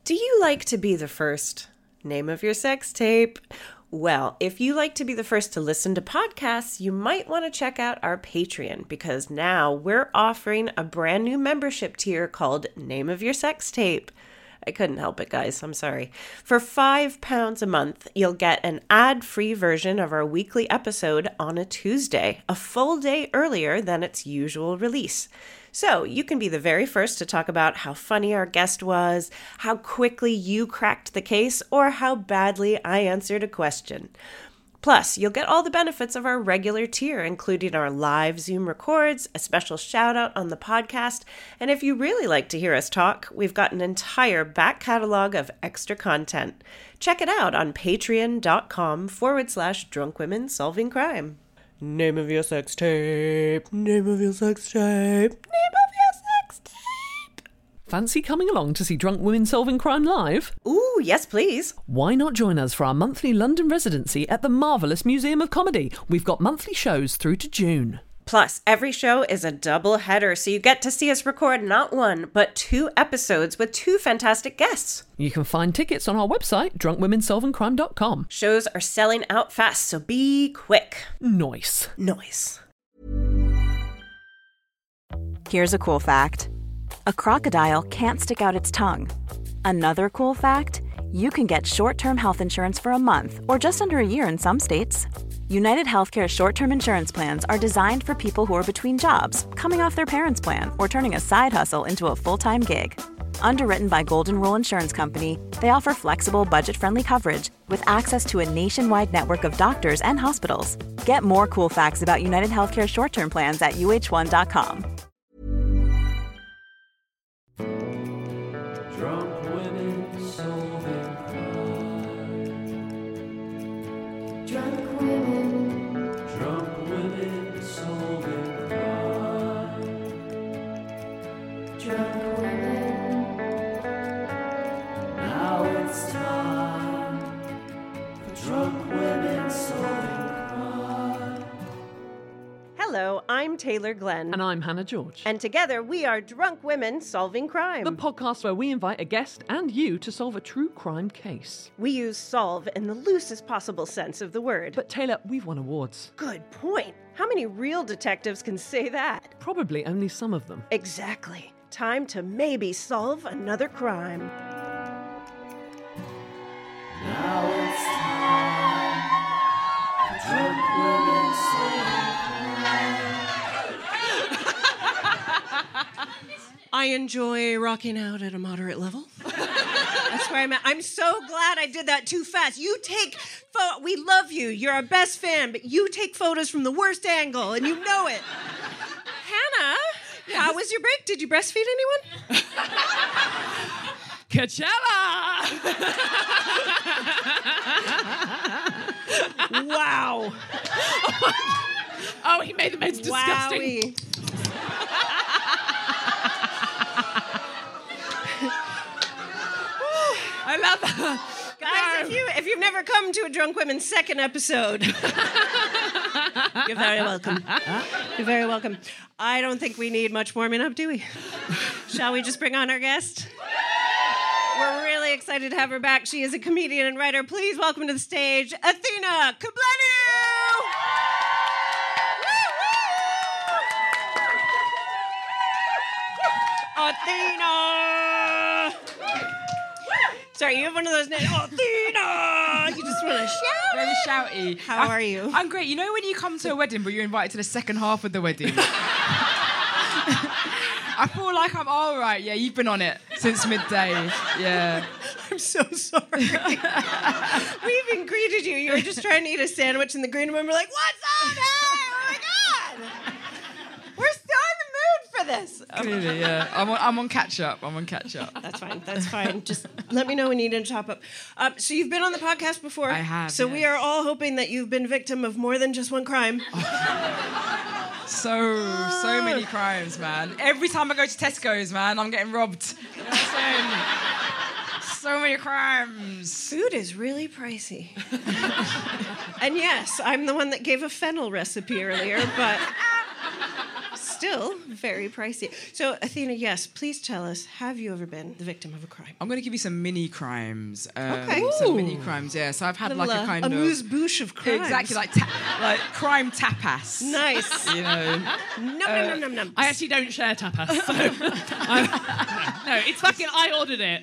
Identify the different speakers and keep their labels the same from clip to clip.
Speaker 1: Do you like to be the first? Name of your sex tape. Well, if you like to be the first to listen to podcasts, you might want to check out our Patreon, because now we're offering a brand new membership tier called Name of Your Sex Tape. I couldn't help it, guys. I'm sorry. For £5 a month, you'll get an ad-free version of our weekly episode on a Tuesday, a full day earlier than its usual release. So you can be the very first to talk about how funny our guest was, how quickly you cracked the case, or how badly I answered a question. Plus, you'll get all the benefits of our regular tier, including our live Zoom records, a special shout out on the podcast, and if you really like to hear us talk, we've got an entire back catalog of extra content. Check it out on patreon.com/drunkwomensolvingcrime. Name of your sex tape. Name of your sex tape. Name of your sex tape.
Speaker 2: Fancy coming along to see Drunk Women Solving Crime live?
Speaker 1: Ooh, yes please.
Speaker 2: Why not join us for our monthly London residency at the Marvellous Museum of Comedy? We've got monthly shows through to June.
Speaker 1: Plus, every show is a double header, so you get to see us record not one, but 2 episodes with 2 fantastic guests.
Speaker 2: You can find tickets on our website, drunkwomensolvingcrime.com.
Speaker 1: Shows are selling out fast, so be quick.
Speaker 2: Nice.
Speaker 3: Here's a cool fact. A crocodile can't stick out its tongue. Another cool fact, you can get short-term health insurance for a month or just under a year in some states. United Healthcare short-term insurance plans are designed for people who are between jobs, coming off their parents' plan, or turning a side hustle into a full-time gig. Underwritten by Golden Rule Insurance Company, they offer flexible, budget-friendly coverage with access to a nationwide network of doctors and hospitals. Get more cool facts about United Healthcare short-term plans at uh1.com.
Speaker 4: Drunk women solving crime. Drunk women solving crime. Drunk women. Now it's time for drunk women solving crime.
Speaker 1: Hello, I'm Taylor Glenn.
Speaker 2: And I'm Hannah George.
Speaker 1: And together we are Drunk Women Solving Crime.
Speaker 2: The podcast where we invite a guest and you to solve a true crime case.
Speaker 1: We use solve in the loosest possible sense of the word.
Speaker 2: But Taylor, we've won awards.
Speaker 1: Good point. How many real detectives can say that?
Speaker 2: Probably only some of them.
Speaker 1: Exactly. Time to maybe solve another crime.
Speaker 4: Now it's time for drunk women solving crime.
Speaker 1: I enjoy rocking out at a moderate level. That's where I'm at. I'm so glad I did that too fast. You take we love you. You're our best fan, but you take photos from the worst angle, and you know it. Hannah, how was your break? Did you breastfeed anyone?
Speaker 2: Coachella!
Speaker 1: Wow.
Speaker 2: Oh, he made the meds disgusting.
Speaker 1: Wowie.
Speaker 2: I love that.
Speaker 1: Guys, if you've never come to a Drunk Women's second episode, you're very welcome. You're very welcome. I don't think we need much warming up, do we? Shall we just bring on our guest? We're really excited to have her back. She is a comedian and writer. Please welcome to the stage, Athena Kugblenu! Athena! Sorry, you have one of those names. Athena! You just want to shout.
Speaker 5: Very shouty.
Speaker 1: How are you?
Speaker 5: I'm great. You know when you come to a wedding but you're invited to the second half of the wedding? I feel like I'm all right. Yeah, you've been on it since midday. Yeah.
Speaker 1: I'm so sorry. We even greeted you. You were just trying to eat a sandwich in the green room. We're like, what's up? Hey! Oh my God! We're so in the mood for this.
Speaker 5: Clearly, yeah. I'm on catch up.
Speaker 1: That's fine. That's fine. Just let me know when you need to top up. So you've been on the podcast before.
Speaker 5: I have.
Speaker 1: So
Speaker 5: yes.
Speaker 1: we are all hoping that you've been victim of more than just one crime.
Speaker 5: So many crimes, man. Every time I go to Tesco's, man, I'm getting robbed. You know what I'm saying? So many crimes.
Speaker 1: Food is really pricey. And yes, I'm the one that gave a fennel recipe earlier, but still very pricey. So, Athena, yes, please tell us, have you ever been the victim of a crime?
Speaker 5: I'm going to give you some mini crimes.
Speaker 1: Okay.
Speaker 5: Some mini crimes, yeah. So I've had like a kind of...
Speaker 1: amuse-bouche of crimes.
Speaker 5: Exactly, like crime tapas.
Speaker 1: Nice.
Speaker 5: You know?
Speaker 1: Num.
Speaker 2: I actually don't share tapas, so... no, it's fucking... I ordered it.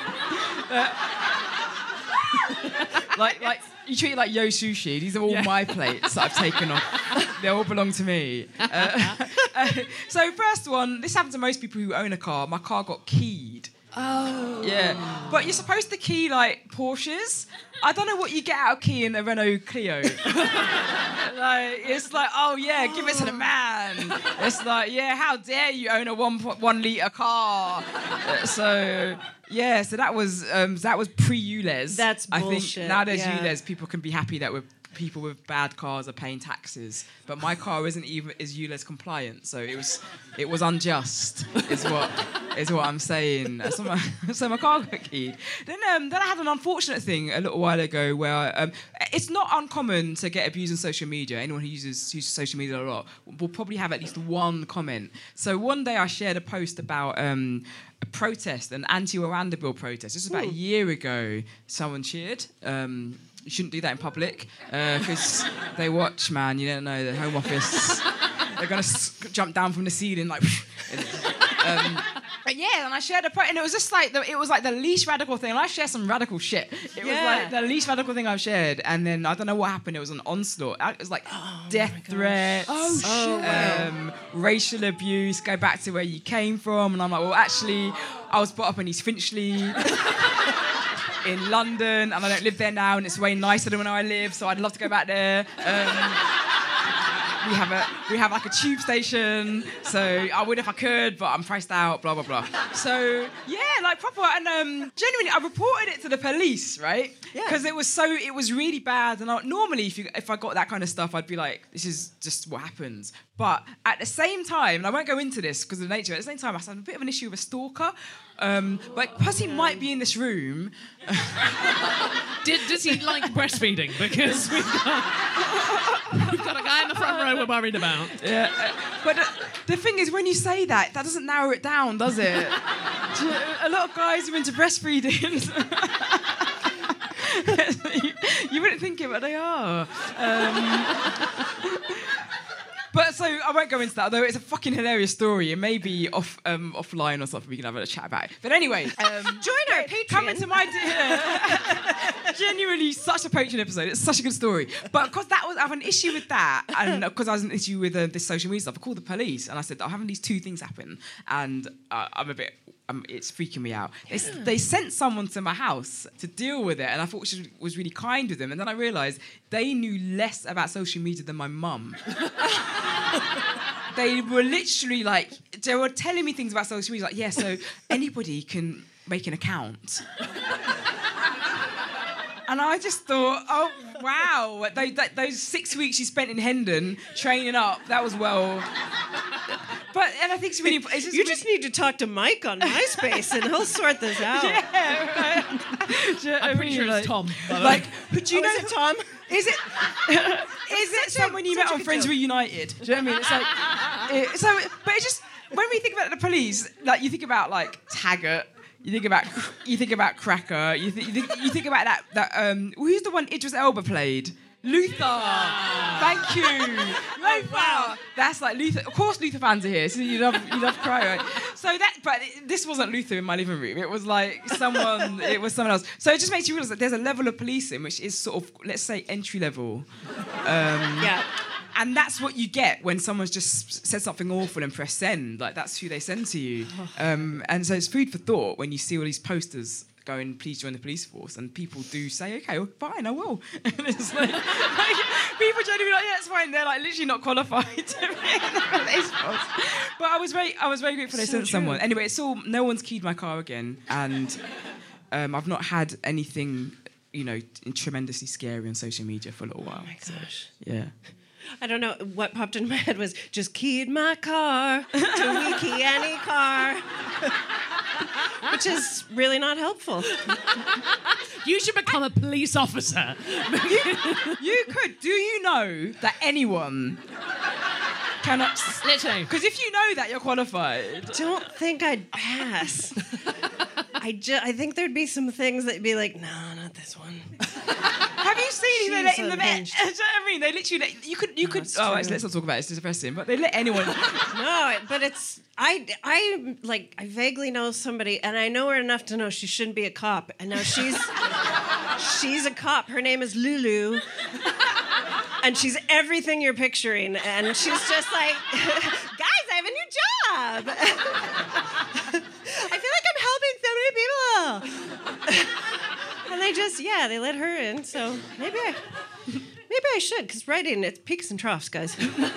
Speaker 5: like you treat it like Yo Sushi. These are all my plates that I've taken off. They all belong to me. So first one, this happens to most people who own a car. My car got keyed.
Speaker 2: Oh.
Speaker 5: Yeah. But you're supposed to key like Porsches. I don't know what you get out of keying a Renault Clio. It's like, oh yeah, give it to the man. It's like, yeah, how dare you own a 1.1 litre car? So that was pre-ULEZ.
Speaker 1: That's
Speaker 5: I
Speaker 1: bullshit.
Speaker 5: think nowadays
Speaker 1: yeah.
Speaker 5: ULEZ, people can be happy that people with bad cars are paying taxes, but my car is ULEZ compliant, so it was unjust, is what I'm saying. So my car got keyed. Then I had an unfortunate thing a little while ago where it's not uncommon to get abused on social media. Anyone who uses social media a lot will probably have at least one comment. So one day I shared a post about a protest, an anti-Rwanda bill protest. This was about a year ago. Someone cheered. You shouldn't do that in public because they watch, man. You don't know the Home Office. They're going to jump down from the ceiling like... But yeah, and I shared a post, and it was just like the least radical thing. And I share some radical shit. It was like the least radical thing I've shared, and then I don't know what happened. It was an onslaught. It was like death threats, racial abuse. Go back to where you came from, and I'm like, well, actually, I was brought up in East Finchley. In London, and I don't live there now, and it's way nicer than when I lived, so I'd love to go back there. We have like a tube station, so I would if I could, but I'm priced out, blah, blah, blah. So, yeah, like proper, and genuinely, I reported it to the police, right? Yeah. Because it was really bad, and normally if I got that kind of stuff, I'd be like, this is just what happens. But at the same time, and I won't go into this because of the nature, at the same time, I had a bit of an issue with a stalker. But because he might be in this room...
Speaker 2: Does he like breastfeeding? Because we've got a guy in the front row we're worried about.
Speaker 5: Yeah, but the thing is, when you say that doesn't narrow it down, does it? A lot of guys are into breastfeeding. You wouldn't think it, but they are. But so I won't go into that, although it's a fucking hilarious story. It may be offline or something. We can have a chat about it. But anyway,
Speaker 1: join our Patreon.
Speaker 5: Come into my genuinely such a Patreon episode. It's such a good story. But because I have an issue with that, and because I was an issue with this social media stuff, I called the police and I said, I'm having these two things happen, and I'm a bit. It's freaking me out. They sent someone to my house to deal with it, and I thought she was really kind with them. And then I realised they knew less about social media than my mum. They were literally like, they were telling me things about social media, like, yeah, so anybody can make an account. And I just thought, oh, wow. Those 6 weeks she spent in Hendon training up, that was well... And I think it's really...
Speaker 1: You just need to talk to Mike on MySpace and he'll sort this out.
Speaker 5: Yeah, right.
Speaker 2: I'm pretty sure it's Tom.
Speaker 5: Like, but do you know...
Speaker 1: Is it Tom?
Speaker 5: Is it someone you met on Friends Reunited? Do you know what I mean? It's like... But it's just... When we think about the police, like, you think about, like, Taggart... You think about Cracker. You think about that. Who's the one Idris Elba played? Luther. Thank you. Oh, wow. That's like Luther. Of course, Luther fans are here. So you love Cry, right? But this wasn't Luther in my living room. It was like someone. It was someone else. So it just makes you realise that there's a level of policing which is sort of, let's say, entry level.
Speaker 1: Yeah.
Speaker 5: And that's what you get when someone's just said something awful and press send. Like, that's who they send to you. And so it's food for thought when you see all these posters going, please join the police force. And people do say, okay, well, fine, I will. And it's like people generally be like, yeah, it's fine. They're like literally not qualified to be in the police force. But I was very grateful they sent someone. Anyway, no one's keyed my car again. And I've not had anything, tremendously scary on social media for a little while.
Speaker 1: Oh my gosh.
Speaker 5: So, yeah.
Speaker 1: I don't know, what popped in my head was, just keyed my car till we key any car. Which is really not helpful.
Speaker 2: You should become a police officer.
Speaker 5: You could. Do you know that anyone Can I?
Speaker 2: Literally.
Speaker 5: Because if you know that, you're qualified.
Speaker 1: Don't think I'd pass. I think there'd be some things that'd be like, no, not this one.
Speaker 5: Have you seen they let in the vet?
Speaker 1: unhinged.
Speaker 5: Do you know what I mean? They literally let, you could.
Speaker 1: it's
Speaker 5: Oh,
Speaker 1: true.
Speaker 5: actually, let's not talk about it. It's depressing. But they let anyone.
Speaker 1: No, but it's I vaguely know somebody, and I know her enough to know she shouldn't be a cop, and now she's a cop. Her name is Lulu. And she's everything you're picturing. And she's just like, guys, I have a new job. I feel like I'm helping so many people. And they just, they let her in. So maybe I should, because writing, it's peaks and troughs, guys.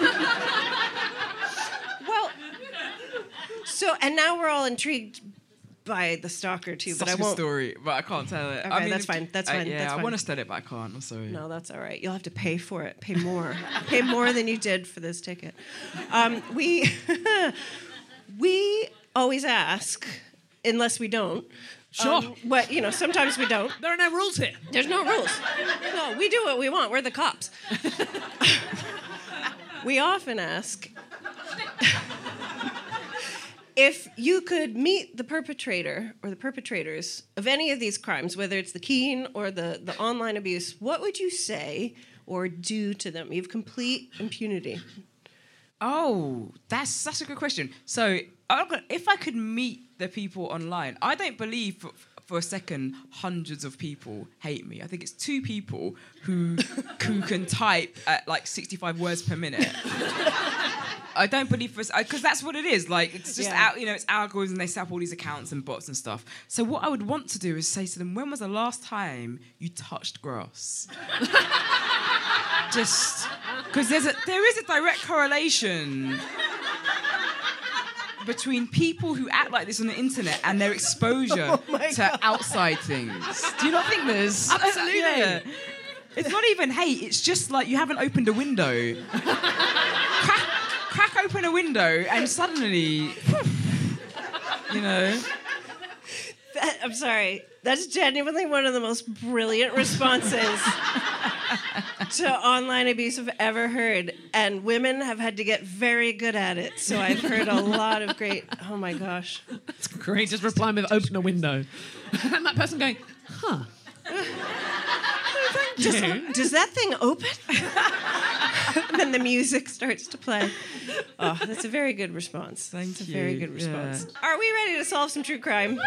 Speaker 1: Well, and now we're all intrigued by the stalker too,
Speaker 5: Such
Speaker 1: but I
Speaker 5: a
Speaker 1: won't.
Speaker 5: Story, but I can't tell it.
Speaker 1: Okay,
Speaker 5: I mean,
Speaker 1: that's fine. That's fine.
Speaker 5: Yeah,
Speaker 1: that's fine.
Speaker 5: I want to tell it, but I can't. I'm sorry.
Speaker 1: No, that's all right. You'll have to pay for it. Pay more. Pay more than you did for this ticket. We always ask, unless we don't.
Speaker 2: Sure.
Speaker 1: But sometimes we don't.
Speaker 2: There are no rules here.
Speaker 1: There's no rules. No, we do what we want. We're the cops. We often ask if you could meet the perpetrator or the perpetrators of any of these crimes, whether it's the keying or the online abuse, what would you say or do to them? You have complete impunity.
Speaker 5: Oh, that's such a good question. So, if I could meet the people online, I don't believe for a second hundreds of people hate me. I think it's 2 people who can type at like 65 words per minute. I don't believe because that's what it is. Like it's just it's algorithms. They set up all these accounts and bots and stuff. So what I would want to do is say to them, when was the last time you touched grass? Just because there is a direct correlation between people who act like this on the internet and their exposure to outside things. Do you not think there's
Speaker 2: Absolutely.
Speaker 5: Yeah. It's not even hate. It's just like you haven't opened a window. Crack open a window and suddenly,
Speaker 1: I'm sorry. That's genuinely one of the most brilliant responses to online abuse I've ever heard. And women have had to get very good at it. So I've heard a lot of great, oh my gosh.
Speaker 2: It's great. Just replying with open a window. And that person going, huh.
Speaker 1: Does that thing open? And then the music starts to play. Oh, that's a very good response. That's a very good response.
Speaker 5: Yeah.
Speaker 1: Are we ready to solve some true crime?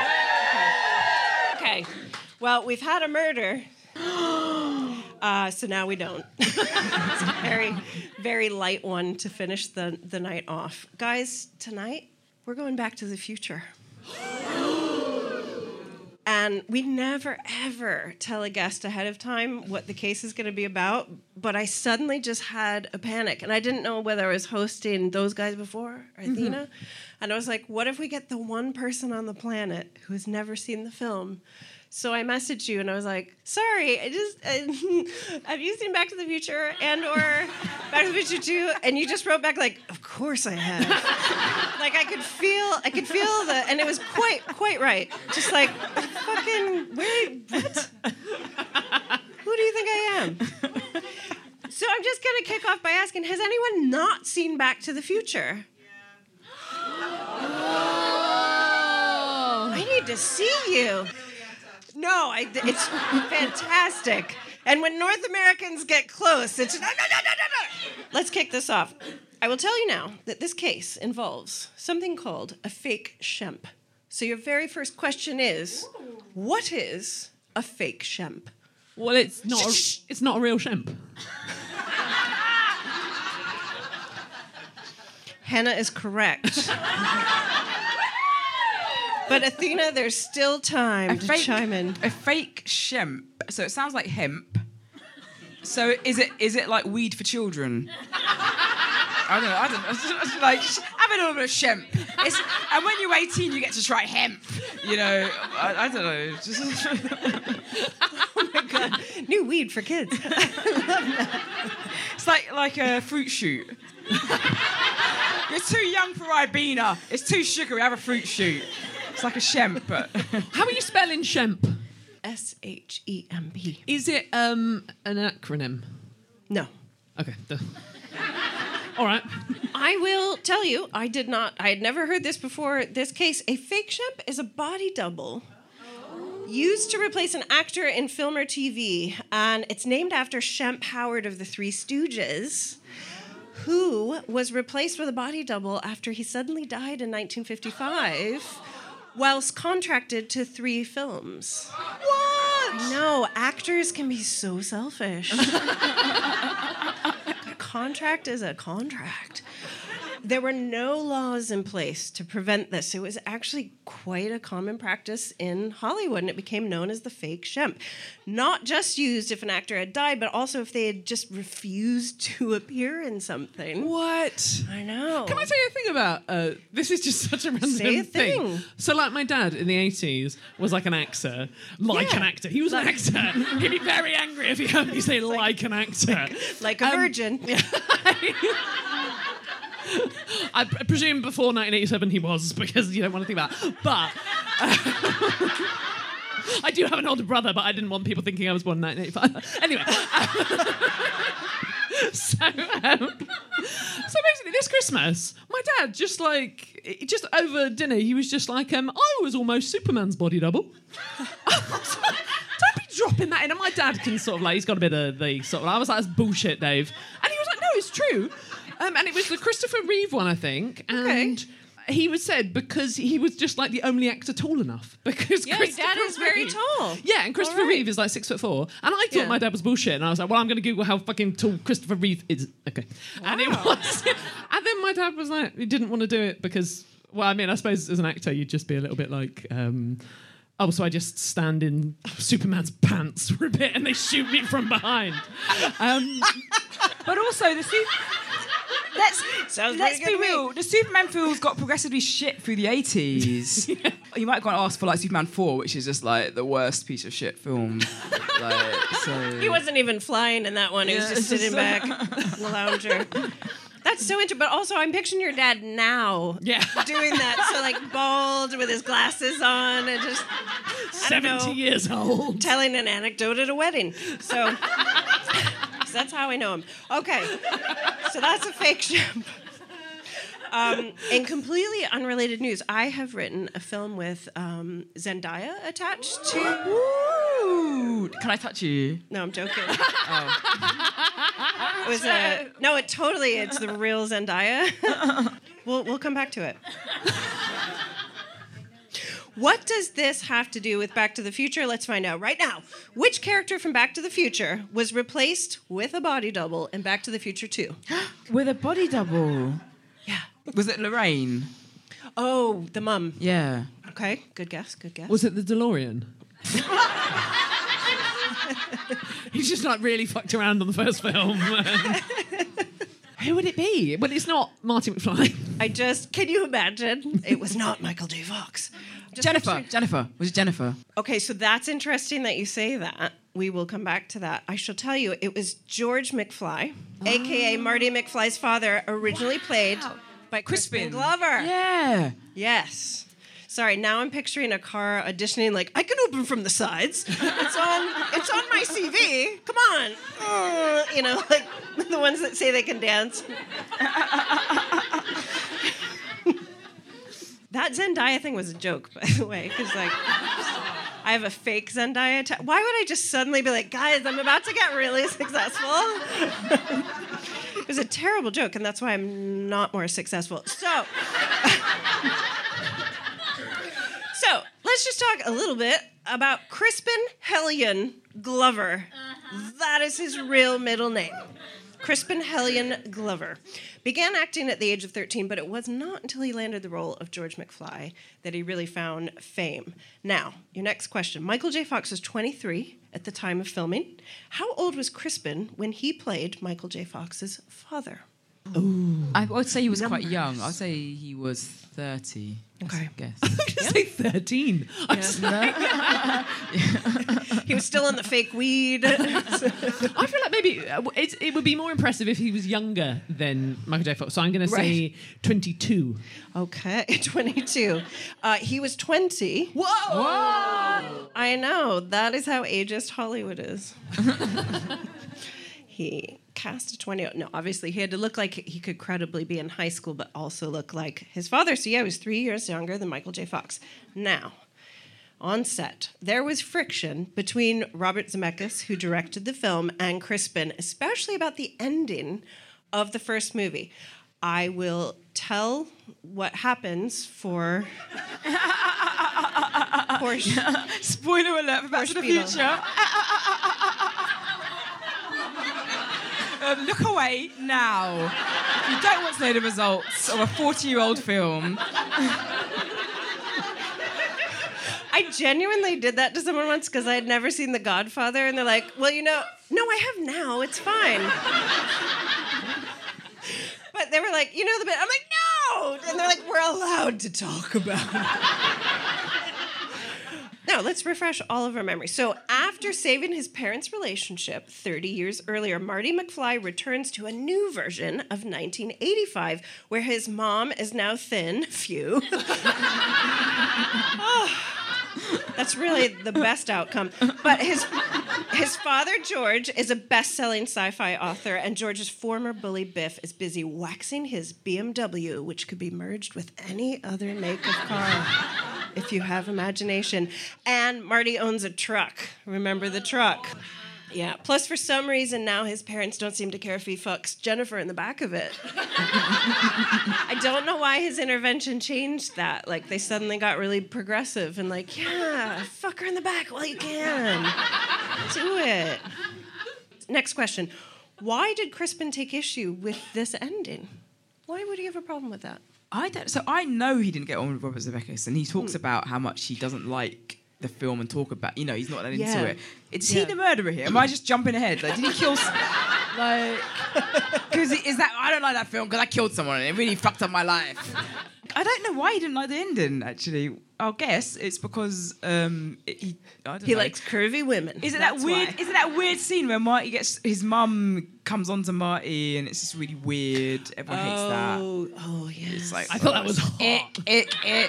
Speaker 1: Okay. Well, we've had a murder. So now we don't. It's a very, very light one to finish the night off. Guys, tonight we're going back to the future. And we never, ever tell a guest ahead of time what the case is going to be about, but I suddenly just had a panic, and I didn't know whether I was hosting those guys before, or Athena, and I was like, what if we get the one person on the planet who has never seen the film? So I messaged you, and I was like, sorry, have you seen Back to the Future and or Back to the Future 2? And you just wrote back like, of course I have. Like I could feel the, and it was quite right. Just like, fucking, what? Who do you think I am? So I'm just going to kick off by asking, has anyone not seen Back to the Future? I need to see you. No, it's fantastic. And when North Americans get close, it's no. Let's kick this off. I will tell you now that this case involves something called a fake shemp. So your very first question is, what is a fake shemp?
Speaker 2: Well, it's not a real shemp.
Speaker 1: Hannah is correct. But Athena, there's still time to chime in.
Speaker 5: A fake shemp. So it sounds like hemp. So is it like weed for children? I don't know. It's like have a little bit of shemp. And when you're 18, you get to try hemp. I don't know.
Speaker 1: Oh my God, new weed for kids.
Speaker 5: It's like a fruit shoot. You're too young for Ribena. It's too sugary. Have a fruit shoot. It's like a shemp, but...
Speaker 2: How are you spelling shemp?
Speaker 1: SHEMP.
Speaker 2: Is it an acronym?
Speaker 1: No.
Speaker 2: Okay. All right.
Speaker 1: I will tell you, I had never heard this before this case. A fake Shemp is a body double used to replace an actor in film or TV, and it's named after Shemp Howard of the Three Stooges, who was replaced with a body double after he suddenly died in 1955 whilst contracted to 3 films.
Speaker 2: What?
Speaker 1: No, actors can be so selfish. A contract is a contract. There were no laws in place to prevent this. It was actually quite a common practice in Hollywood, and it became known as the fake Shemp. Not just used if an actor had died, but also if they had just refused to appear in something.
Speaker 2: What?
Speaker 1: I know.
Speaker 2: Can I tell you a thing about this? Is just such a random
Speaker 1: Say a thing.
Speaker 2: So, like, my dad in the 80s was like an actor. Like an actor. He was an actor. He'd be very angry if he heard me say like an actor.
Speaker 1: Like a virgin.
Speaker 2: I presume before 1987 he was, because you don't want to think about it. But I do have an older brother, but I didn't want people thinking I was born in 1985. Anyway. So basically this Christmas, my dad just over dinner, he was just like, I was almost Superman's body double. Don't be dropping that in. And my dad can sort of like, he's got a bit of the sort of, I was like, that's bullshit, Dave. And he was like, no, it's true. And it was the Christopher Reeve one, I think. And he was said because he was just like the only actor tall enough. Because
Speaker 1: Yeah, his dad is very tall.
Speaker 2: Yeah, and Christopher Reeve is like 6'4". And I thought my dad was bullshit. And I was like, well, I'm going to Google how fucking tall Christopher Reeve is. Okay. Wow. And it was. And then my dad was like, he didn't want to do it because, well, I mean, I suppose as an actor, you'd just be a little bit like, so I just stand in Superman's pants for a bit and they shoot me from behind.
Speaker 5: But also, let's be real.
Speaker 1: Me.
Speaker 5: The Superman films got progressively shit through the 80s. You might go and ask for like Superman 4, which is just like the worst piece of shit film.
Speaker 1: He wasn't even flying in that one. He was just sitting back in the lounger. That's so interesting. But also, I'm picturing your dad now doing that. So, like, bald with his glasses on and just,
Speaker 2: 70 years old.
Speaker 1: Telling an anecdote at a wedding. So that's how I know him. Okay. So that's a fake Shemp. In completely unrelated news, I have written a film with Zendaya attached to...
Speaker 5: Ooh. Can I touch you?
Speaker 1: No, I'm joking. It's the real Zendaya. We'll come back to it. What does this have to do with Back to the Future? Let's find out right now. Which character from Back to the Future was replaced with a body double in Back to the Future 2?
Speaker 5: With a body double?
Speaker 1: Yeah.
Speaker 5: Was it Lorraine?
Speaker 1: Oh, the mum.
Speaker 5: Yeah.
Speaker 1: Okay, good guess.
Speaker 2: Was it the DeLorean? He's just like really fucked around on the first film. Who would it be? Well, it's not Marty McFly.
Speaker 1: Can you imagine? It was not Michael J. Fox.
Speaker 5: Jennifer. Was it Jennifer?
Speaker 1: Okay, so that's interesting that you say that. We will come back to that. I shall tell you, it was George McFly, a.k.a. Marty McFly's father, originally played by Crispin Glover.
Speaker 5: Yeah.
Speaker 1: Yes. Sorry, now I'm picturing a car auditioning like, I can open from the sides. It's on my CV. Come on. Like the ones that say they can dance. That Zendaya thing was a joke, by the way, because I have a fake Zendaya. Why would I just suddenly be like, guys, I'm about to get really successful? It was a terrible joke, and that's why I'm not more successful. So let's just talk a little bit about Crispin Hellion Glover. That is his real middle name. Crispin Hellion Glover. Began acting at the age of 13, but it was not until he landed the role of George McFly that he really found fame. Now, your next question. Michael J. Fox was 23 at the time of filming. How old was Crispin when he played Michael J. Fox's father?
Speaker 5: Ooh. I would say he was quite young. I'd say he was 30.
Speaker 1: Okay.
Speaker 5: I guess.
Speaker 2: I was going to say 13.
Speaker 1: He was still on the fake weed.
Speaker 2: I feel like maybe it would be more impressive if he was younger than Michael J. Fox. So I'm going to say 22.
Speaker 1: Okay, 22. He was 20.
Speaker 2: Whoa!
Speaker 1: I know. That is how ageist Hollywood is. He cast a 20. No, obviously he had to look like he could credibly be in high school, but also look like his father. So yeah, he was 3 years younger than Michael J. Fox. Now, on set, there was friction between Robert Zemeckis, who directed the film, and Crispin, especially about the ending of the first movie. I will tell what happens for Porsche.
Speaker 5: Spoiler alert for Back to the
Speaker 1: Beetle.
Speaker 5: Future. Look away now. If you don't want to know the results of a 40-year-old film.
Speaker 1: I genuinely did that to someone once because I had never seen The Godfather, and they're like, well, no, I have now. It's fine. But they were like, you know the bit. I'm like, no! And they're like, we're allowed to talk about it. Now, let's refresh all of our memories. So after saving his parents' relationship 30 years earlier, Marty McFly returns to a new version of 1985, where his mom is now thin. Phew. That's really the best outcome. But his father, George, is a best-selling sci-fi author, and George's former bully, Biff, is busy waxing his BMW, which could be merged with any other make of car, if you have imagination. And Marty owns a truck. Remember the truck? Yeah. Plus, for some reason, now his parents don't seem to care if he fucks Jennifer in the back of it. I don't know why his intervention changed that. Like, they suddenly got really progressive and like, yeah, fuck her in the back while you can. Do it. Next question. Why did Crispin take issue with this ending? Why would he have a problem with that?
Speaker 5: I know he didn't get on with Robert Zemeckis, and he talks about how much he doesn't like the film and talk about, he's not that into it. Is he the murderer here? Am I just jumping ahead? Like, did he kill? Because I don't like that film because I killed someone and it really fucked up my life. I don't know why he didn't like the ending. Actually, I'll guess it's because he
Speaker 1: likes curvy women.
Speaker 5: Is it that weird? Is it that weird scene where Marty his mum comes on to Marty and it's just really weird? Everyone hates that.
Speaker 1: Oh yeah.
Speaker 5: It's like
Speaker 2: I thought that was hot.
Speaker 5: Ick.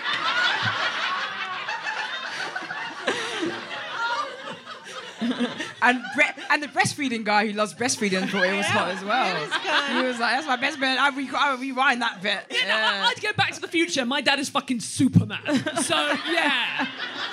Speaker 5: And the breastfeeding guy who loves breastfeeding thought it was hot as well. He was like, that's my best bit. I rewind that bit.
Speaker 2: I'd go Back to the Future. My dad is fucking Superman. So, yeah.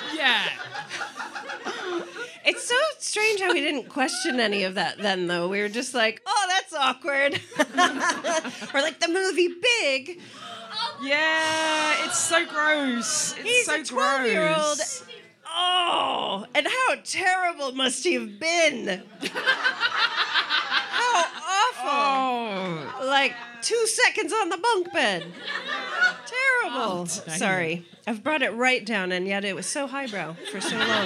Speaker 1: It's so strange how we didn't question any of that then, though. We were just like, oh, that's awkward. Or like the movie Big.
Speaker 5: Yeah, it's so gross.
Speaker 1: He's
Speaker 5: so
Speaker 1: a 12-year-old.
Speaker 5: gross.
Speaker 1: Oh, and how terrible must he have been? How awful.
Speaker 5: Oh.
Speaker 1: Like 2 seconds on the bunk bed. Terrible. Sorry. I've brought it right down, and yet it was so highbrow for so long.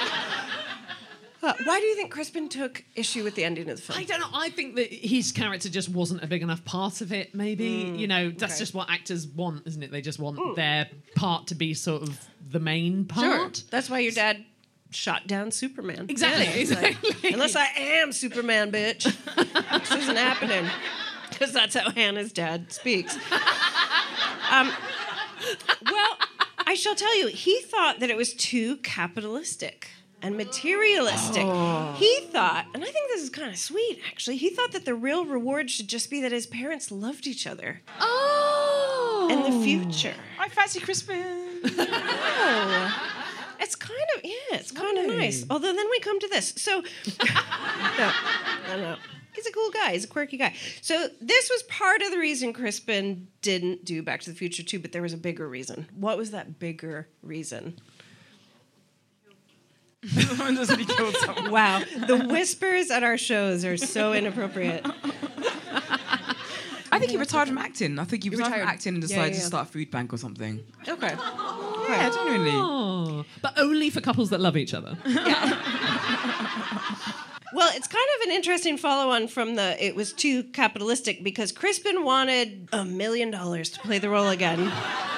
Speaker 1: Why do you think Crispin took issue with the ending of the film?
Speaker 2: I don't know. I think that his character just wasn't a big enough part of it, maybe. That's just what actors want, isn't it? They just want their part to be sort of the main part.
Speaker 1: Sure. That's why your dad shot down Superman.
Speaker 2: Exactly.
Speaker 1: Yeah, exactly. Unless I am Superman, bitch. This isn't happening. Because that's how Hannah's dad speaks. Well, I shall tell you, he thought that it was too capitalistic and materialistic. He thought, and I think this is kind of sweet, actually, he thought that the real reward should just be that his parents loved each other.
Speaker 2: Oh.
Speaker 1: In the future.
Speaker 5: I fancy Crispin.
Speaker 1: Oh. It's kind of nice. Although then we come to this. So, no. He's a cool guy. He's a quirky guy. So this was part of the reason Crispin didn't do Back to the Future 2, but there was a bigger reason. What was that bigger reason?
Speaker 5: Doesn't he kill someone?
Speaker 1: Wow. The whispers at our shows are so inappropriate.
Speaker 5: I think he retired from acting. I think he retired from
Speaker 1: retired.
Speaker 5: acting and decided to start a food bank or something.
Speaker 1: Okay.
Speaker 5: Yeah, genuinely.
Speaker 2: Oh. But only for couples that love each other.
Speaker 1: Well, it's kind of an interesting follow-on from it was too capitalistic because Crispin wanted $1 million to play the role again.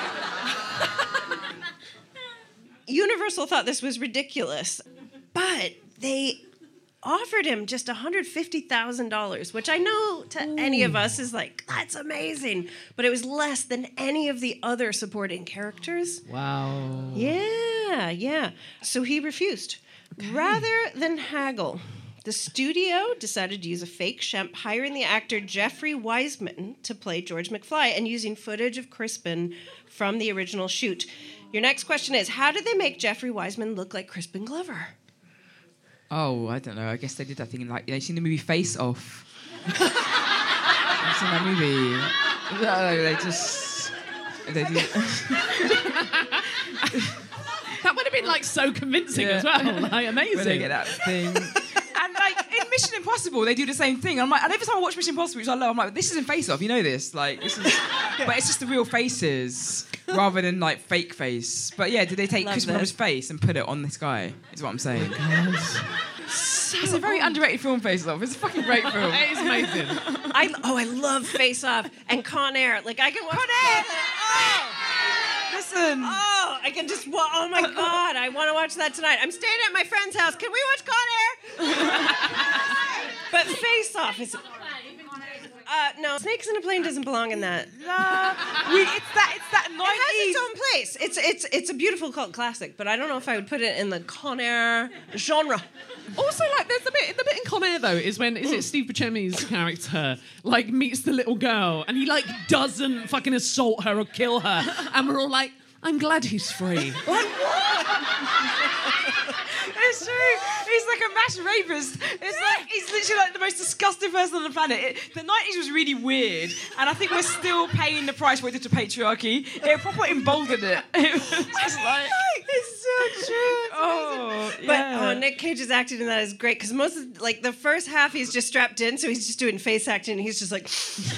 Speaker 1: Universal thought this was ridiculous, but they offered him just $150,000, which I know to any of us is like, that's amazing, but it was less than any of the other supporting characters.
Speaker 2: Wow.
Speaker 1: Yeah. So he refused. Okay. Rather than haggle
Speaker 6: the studio decided to use a fake Shemp, hiring the actor Jeffrey Wiseman to play George McFly and using footage of Crispin from the original shoot. Your next question is, how did they make Jeffrey Wiseman look like Crispin Glover?
Speaker 5: Oh, I don't know. I guess they did that thing in, like, you seen the movie Face Off? Have you seen that movie? No, they do.
Speaker 2: That would have been like so convincing as well. Like, amazing.
Speaker 5: Where they get that thing. And like in Mission Impossible, they do the same thing. I'm like, and every time I watch Mission Impossible, which I love, I'm like, this isn't Face Off, you know this. Like, this is, but it's just the real faces rather than like fake face. But yeah, did they take Chris Glover's face and put it on this guy? Is what I'm saying. It's a very underrated film, Face Off. It's a fucking great film.
Speaker 2: It is amazing.
Speaker 6: I love Face Off and Con Air. Like, I can watch Con Air.
Speaker 5: Listen.
Speaker 6: Oh, I can just. Oh my God, I want to watch that tonight. I'm staying at my friend's house. Can we watch Con Air? But Face Off is. No, Snakes in a Plane doesn't belong in that.
Speaker 5: It's that 90s.
Speaker 6: It has its own place. It's a beautiful cult classic, but I don't know if I would put it in the Con Air genre.
Speaker 2: Also, like, there's the bit in Con Air, though, is when, is it Steve Buscemi's character, like, meets the little girl, and he, like, doesn't fucking assault her or kill her, and we're all like, I'm glad he's free. Like, what?
Speaker 5: It's true. He's like a mass rapist. It's like he's literally like the most disgusting person on the planet. The 90s was really weird, and I think we're still paying the price for it to patriarchy. It proper emboldened it. It was just like
Speaker 6: It's so true.
Speaker 5: oh,
Speaker 6: But Nick Cage's acting in that is great because most of, like, the first half he's just strapped in, so he's just doing face acting, and he's just like,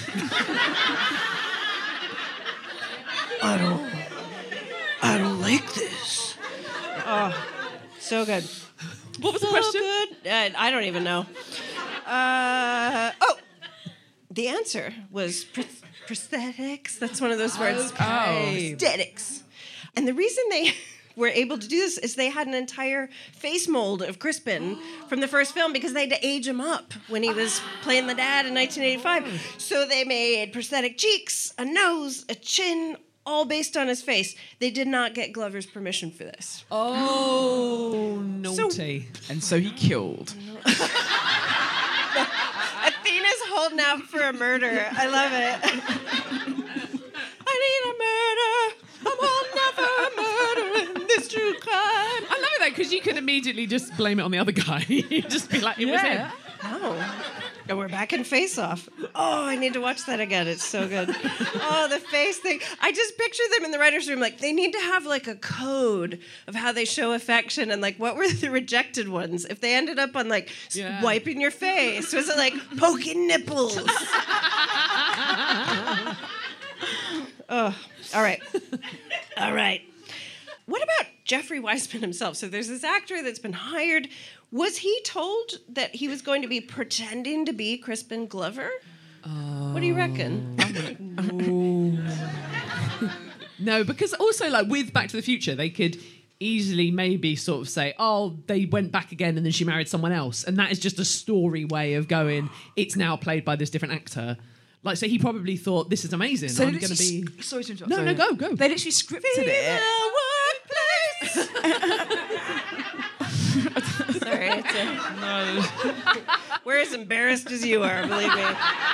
Speaker 6: I don't like this. Oh, so good.
Speaker 2: What was the question?
Speaker 6: Good. I don't even know. The answer was prosthetics. That's one of those words.
Speaker 2: Okay.
Speaker 6: Prosthetics. And the reason they were able to do this is they had an entire face mold of Crispin from the first film because they had to age him up when he was playing the dad in 1985. So they made prosthetic cheeks, a nose, a chin, all based on his face. They did not get Glover's permission for this.
Speaker 2: Oh, naughty.
Speaker 5: And so he killed.
Speaker 6: Athena's holding out for a murder. I love it. I need a murder. I will never murder in this true crime.
Speaker 2: I love it, though, because you could immediately just blame it on the other guy. You'd just be like, it was him.
Speaker 6: Oh. And we're back in Face Off. Oh, I need to watch that again. It's so good. Oh, the face thing. I just picture them in the writer's room. Like, they need to have, like, a code of how they show affection and, like, what were the rejected ones? If they ended up on, like, wiping your face. Was it, like, poking nipples? Oh, all right. All right. What about Jeffrey Wiseman himself? So there's this actor that's been hired. Was he told that he was going to be pretending to be Crispin Glover? What do you reckon?
Speaker 2: No, because also, like, with Back to the Future, they could easily maybe sort of say, oh, they went back again and then she married someone else. And that is just a story way of going, it's now played by this different actor. Like, so he probably thought, this is amazing.
Speaker 5: So
Speaker 2: I'm going to be...
Speaker 5: Sorry to interrupt.
Speaker 2: No, go.
Speaker 5: They literally scripted it.
Speaker 6: Sorry. No. We're as embarrassed as you are, believe me.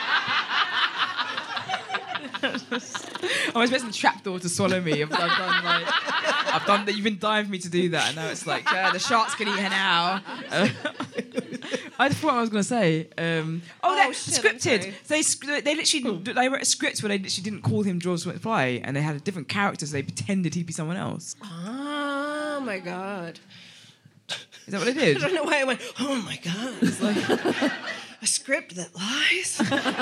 Speaker 5: I was expecting the trapdoor to swallow me. I've done that. You've been dying for me to do that, and now it's like the sharks can eat her now. I forgot what I was going to say. Scripted. They literally they wrote a script where they literally didn't call him George McFly, and they had a different character, so they pretended he'd be someone else.
Speaker 6: Oh my God.
Speaker 5: Is that what they did?
Speaker 6: I don't know why I went, oh my God. It's like a script that lies.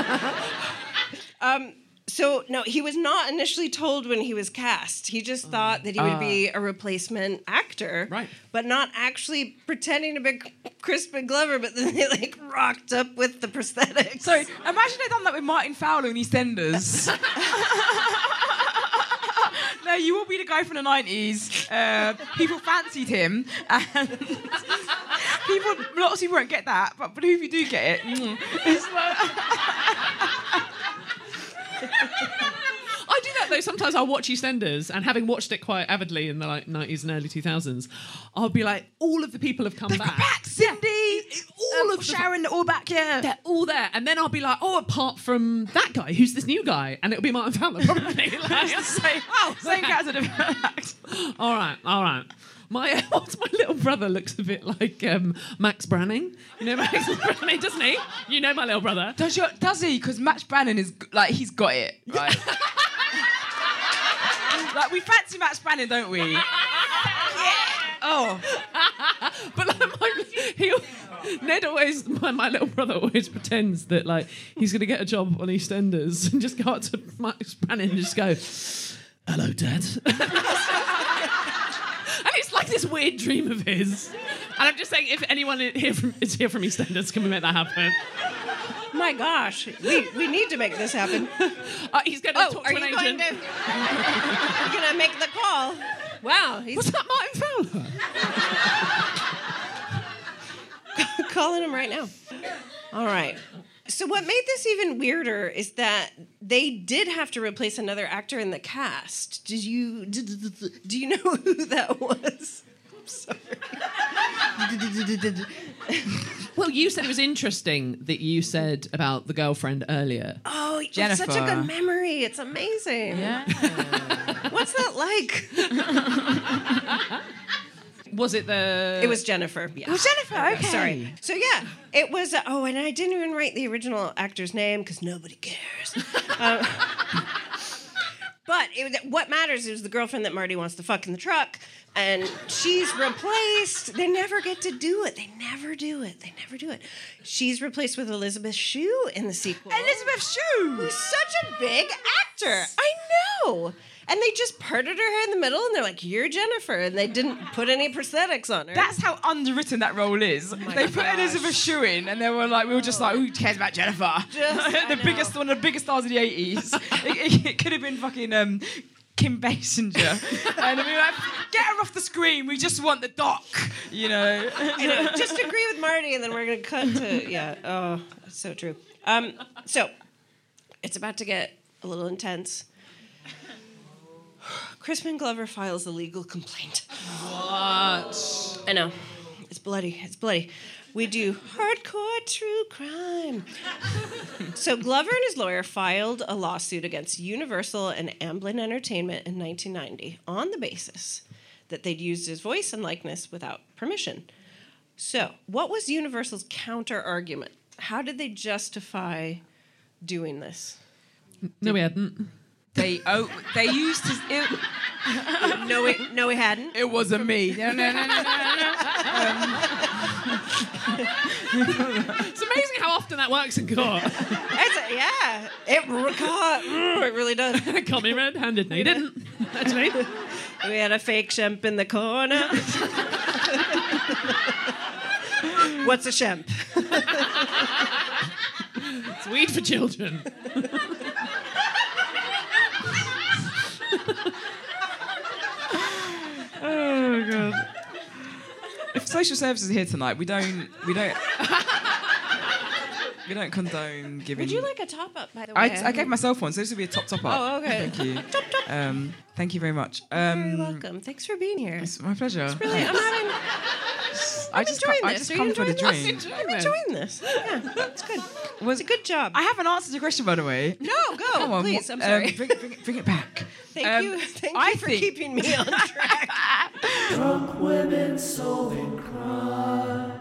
Speaker 6: So, no, he was not initially told when he was cast. He just thought that he would be a replacement actor.
Speaker 2: Right.
Speaker 6: But not actually pretending to be Crispin Glover, but then they, like, rocked up with the prosthetics.
Speaker 5: Sorry, imagine they'd done that with Martin Fowler in EastEnders. No, you will be the guy from the 90s. People fancied him, and lots of people won't get that, but if you do get it, it's like...
Speaker 2: I do that, though. Sometimes I'll watch EastEnders, and having watched it quite avidly in the 90s and early 2000s, I'll be like, all of the people have come back.
Speaker 5: Cindy!
Speaker 2: all of
Speaker 5: Sharon, all back, yeah.
Speaker 2: They're all there. And then I'll be like, oh, apart from that guy, who's this new guy? And it'll be Martin Fowler, probably.
Speaker 5: Same character, different act.
Speaker 2: All right. My little brother looks a bit like Max Branning. You know Max Branning, doesn't he? You know my little brother.
Speaker 5: Does he? Because Max Branning is, like, he's got it, right? Like, we fancy Max Branning, don't we? Yeah. Oh.
Speaker 2: But like, Ned always, my little brother always pretends that like he's going to get a job on EastEnders and just go up to Max Branning and just go, "Hello, Dad." And it's like this weird dream of his. And I'm just saying, if anyone is here from EastEnders, can we make that happen?
Speaker 6: My gosh, we need to make this happen.
Speaker 2: He's going to talk to an agent.
Speaker 6: You're going to make the call. Wow.
Speaker 2: Was that Martin Fowler?
Speaker 6: Calling him right now. All right. So what made this even weirder is that they did have to replace another actor in the cast. Do you know who that was? I'm sorry.
Speaker 2: Well, you said it was interesting that you said about the girlfriend earlier.
Speaker 6: Oh,
Speaker 5: Jennifer.
Speaker 6: Such a good memory. It's amazing.
Speaker 5: Yeah.
Speaker 6: What's that like?
Speaker 2: Was it the...
Speaker 6: It was Jennifer. Yeah.
Speaker 5: It was Jennifer, okay.
Speaker 6: Sorry. So, yeah, it was... and I didn't even write the original actor's name because nobody cares. But what matters is the girlfriend that Marty wants to fuck in the truck, and she's replaced. They never get to do it. They never do it. She's replaced with Elizabeth Shue in the sequel.
Speaker 5: Elizabeth Shue!
Speaker 6: Who's such a big actor. I know. And they just parted her hair in the middle, and they're like, "You're Jennifer," and they didn't put any prosthetics on her.
Speaker 5: That's how underwritten that role is. They put Elizabeth Shue in, and they were like, we were just like, who cares about Jennifer? One of the biggest stars of the 80s. It could have been fucking Kim Basinger. And we were like, get her off the screen. We just want the doc, you know.
Speaker 6: Just agree with Marty, and then we're going to cut to, yeah. Oh, that's so true. So, it's about to get a little intense. Crispin Glover files a legal complaint.
Speaker 2: What?
Speaker 6: I know. It's bloody. We do hardcore true crime. So Glover and his lawyer filed a lawsuit against Universal and Amblin Entertainment in 1990 on the basis that they'd used his voice and likeness without permission. So what was Universal's counter-argument? How did they justify doing this?
Speaker 2: No, we hadn't.
Speaker 5: They used his...
Speaker 6: No, we hadn't.
Speaker 5: It wasn't me. No.
Speaker 2: It's amazing how often that works in court.
Speaker 6: It really does.
Speaker 2: Caught me red-handed. No, you didn't. Actually.
Speaker 6: We had a fake shemp in the corner. What's a shemp?
Speaker 2: It's weed for children.
Speaker 5: Oh god! If social services are here tonight, we don't condone giving.
Speaker 6: Would you like a top up, by the way?
Speaker 5: I gave myself one, so this would be a top up.
Speaker 6: Oh, okay.
Speaker 5: Thank you.
Speaker 6: Top.
Speaker 5: Thank you very much.
Speaker 6: You're very welcome. Thanks for being here.
Speaker 5: It's my pleasure.
Speaker 6: Really, I'm enjoying this.
Speaker 5: I just
Speaker 6: Are you
Speaker 5: come for the
Speaker 6: enjoying
Speaker 5: drink.
Speaker 6: this? I'm enjoying this. Yeah, that's good. It's a good job.
Speaker 5: I haven't answered your question, by the way.
Speaker 6: No, go.
Speaker 5: Come on,
Speaker 6: please. I'm sorry.
Speaker 5: Bring it back.
Speaker 6: Thank you for keeping me on track.
Speaker 4: Drunk women solving crime.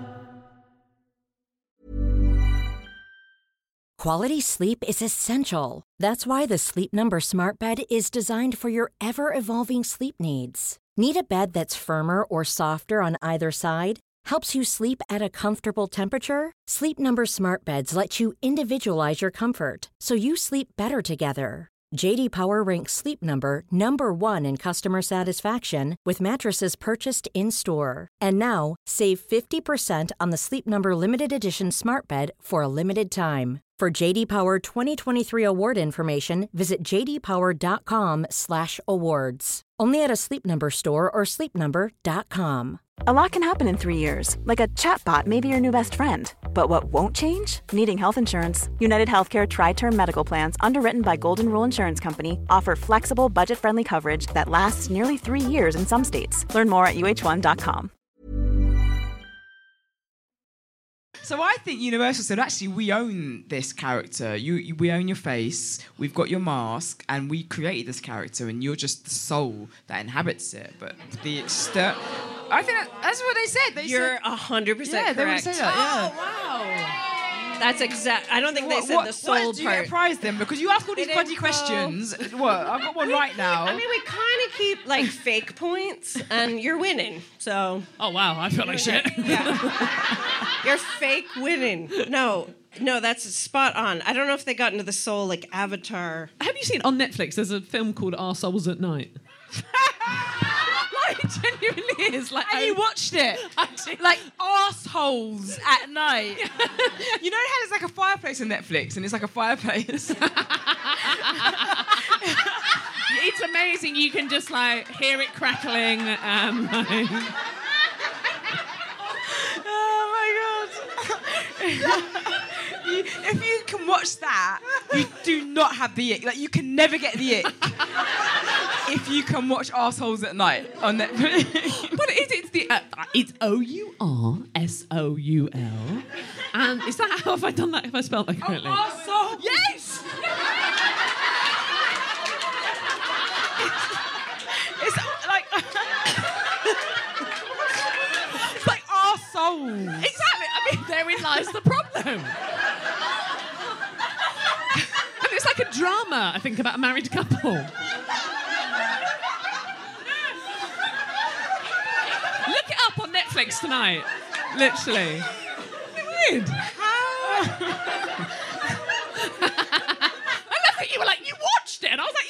Speaker 7: Quality sleep is essential. That's why the Sleep Number Smart Bed is designed for your ever-evolving sleep needs. Need a bed that's firmer or softer on either side? Helps you sleep at a comfortable temperature? Sleep Number Smart Beds let you individualize your comfort, so you sleep better together. J.D. Power ranks Sleep Number number 1 in customer satisfaction with mattresses purchased in-store. And now, save 50% on the Sleep Number Limited Edition Smart Bed for a limited time. For J.D. Power 2023 award information, visit jdpower.com/awards. Only at a Sleep Number store or sleepnumber.com.
Speaker 3: A lot can happen in 3 years, like a chatbot may be your new best friend. But what won't change? Needing health insurance. United Healthcare Tri-Term Medical Plans, underwritten by Golden Rule Insurance Company, offer flexible, budget-friendly coverage that lasts nearly 3 years in some states. Learn more at uh1.com.
Speaker 5: So I think Universal said, actually, we own this character. We own your face. We've got your mask, and we created this character, and you're just the soul that inhabits it. But I think that's what they said.
Speaker 6: You're 100% correct.
Speaker 5: They would say that.
Speaker 6: Oh, wow. That's exact. I don't think they said the soul
Speaker 5: what, do you get a
Speaker 6: part.
Speaker 5: prize then? Because you ask all these bloody questions. What? I've got one right now.
Speaker 6: I mean, we kind of keep like fake points, and you're winning. So.
Speaker 2: Oh wow, I feel like shit.
Speaker 6: Yeah. You're fake winning. No, that's spot on. I don't know if they got into the soul like Avatar.
Speaker 2: Have you seen on Netflix? There's a film called Our Souls at Night. Like, genuinely is like.
Speaker 5: And you watched it, like arseholes at night. You know how there's like a fireplace on Netflix, and it's like a fireplace.
Speaker 2: It's amazing. You can just like hear it crackling.
Speaker 5: Oh my god! If you can watch that, you do not have the ick. Like you can never get the ick. If you can watch Arseholes at Night on Netflix.
Speaker 2: But it's Oursoul. And is that how have I done that? Have I spelled that correctly?
Speaker 5: Arsehole? Yes! It's like... it's like Arsehole.
Speaker 2: Exactly. I mean, therein lies the problem. And it's like a drama, I think, about a married couple. Look it up on Netflix tonight. Literally. Weird. I love that you were like, you watched it, and I was like,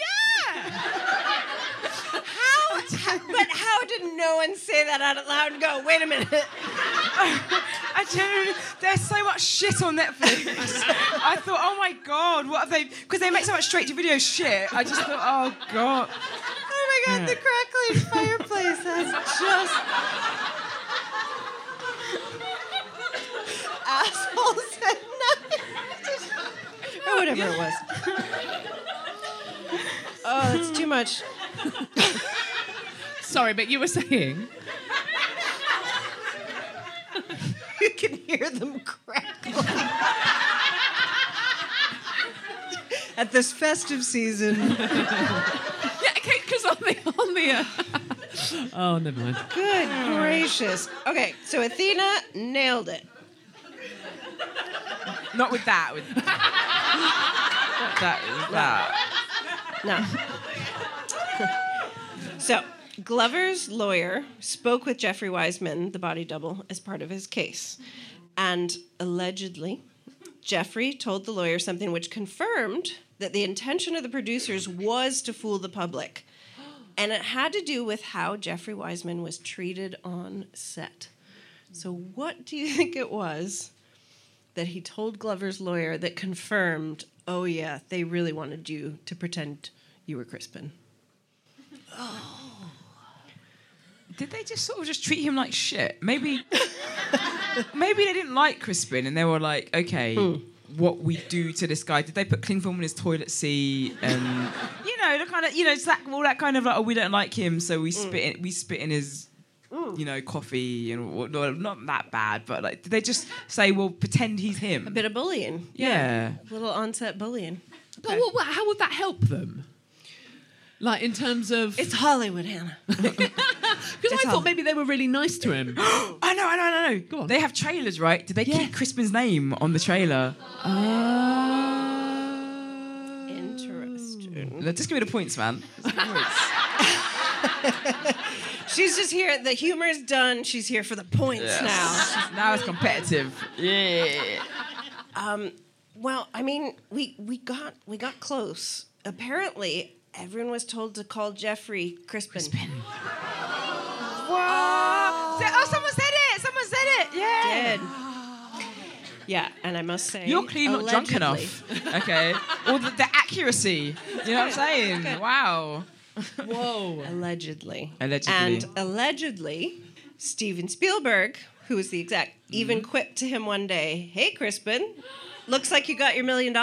Speaker 2: yeah.
Speaker 6: But how did no one say that out loud and go, wait a minute?
Speaker 5: I genuinely, there's so much shit on Netflix. I thought, oh my god, what have they? Because they make so much straight-to-video shit. I just thought, oh god.
Speaker 6: Oh my god, the crackling fireplace has just... assholes at night. Or whatever it was. Oh, it's too much.
Speaker 2: Sorry, but you were saying...
Speaker 6: You can hear them crackling. At this festive season.
Speaker 2: Yeah, okay, because on the oh, never mind.
Speaker 6: Good gracious. Okay, so Athena nailed it.
Speaker 5: Not with that. With that.
Speaker 6: No. So, Glover's lawyer spoke with Jeffrey Wiseman, the body double, as part of his case. And allegedly, Jeffrey told the lawyer something which confirmed that the intention of the producers was to fool the public. And it had to do with how Jeffrey Wiseman was treated on set. So what do you think it was that he told Glover's lawyer that confirmed, oh yeah, they really wanted you to pretend you were Crispin?
Speaker 5: Oh. Did they just sort of just treat him like shit? Maybe they didn't like Crispin and they were like, okay, what we do to this guy? Did they put cling film in his toilet seat and the kind of it's that all that kind of like, oh, we don't like him, so we spit in his coffee and not that bad, but like, did they just say, well, pretend he's him?
Speaker 6: A bit of bullying.
Speaker 5: Yeah.
Speaker 6: A little on-set bullying.
Speaker 2: Okay. But how would that help them? Like, in terms of...
Speaker 6: It's Hollywood, Hannah.
Speaker 2: Because I thought maybe they were really nice to him.
Speaker 5: I know.
Speaker 2: Go on.
Speaker 5: They have trailers, right? Did they keep Crispin's name on the trailer?
Speaker 6: Interesting.
Speaker 5: Just give me the points, man.
Speaker 6: She's just here. The humor's done. She's here for the points now.
Speaker 5: Now it's competitive. Yeah.
Speaker 6: Well, I mean, we got close. Apparently, everyone was told to call Jeffrey Crispin.
Speaker 5: Wow. Someone said it. Yeah.
Speaker 6: Did. Yeah, and I must say,
Speaker 5: you're clearly not drunk enough. Okay. Or the accuracy. You know what I'm saying? Okay. Wow.
Speaker 2: Whoa.
Speaker 6: Allegedly. And allegedly, Steven Spielberg, who was the exec, even quipped to him one day, "Hey, Crispin, looks like you got your $1 million."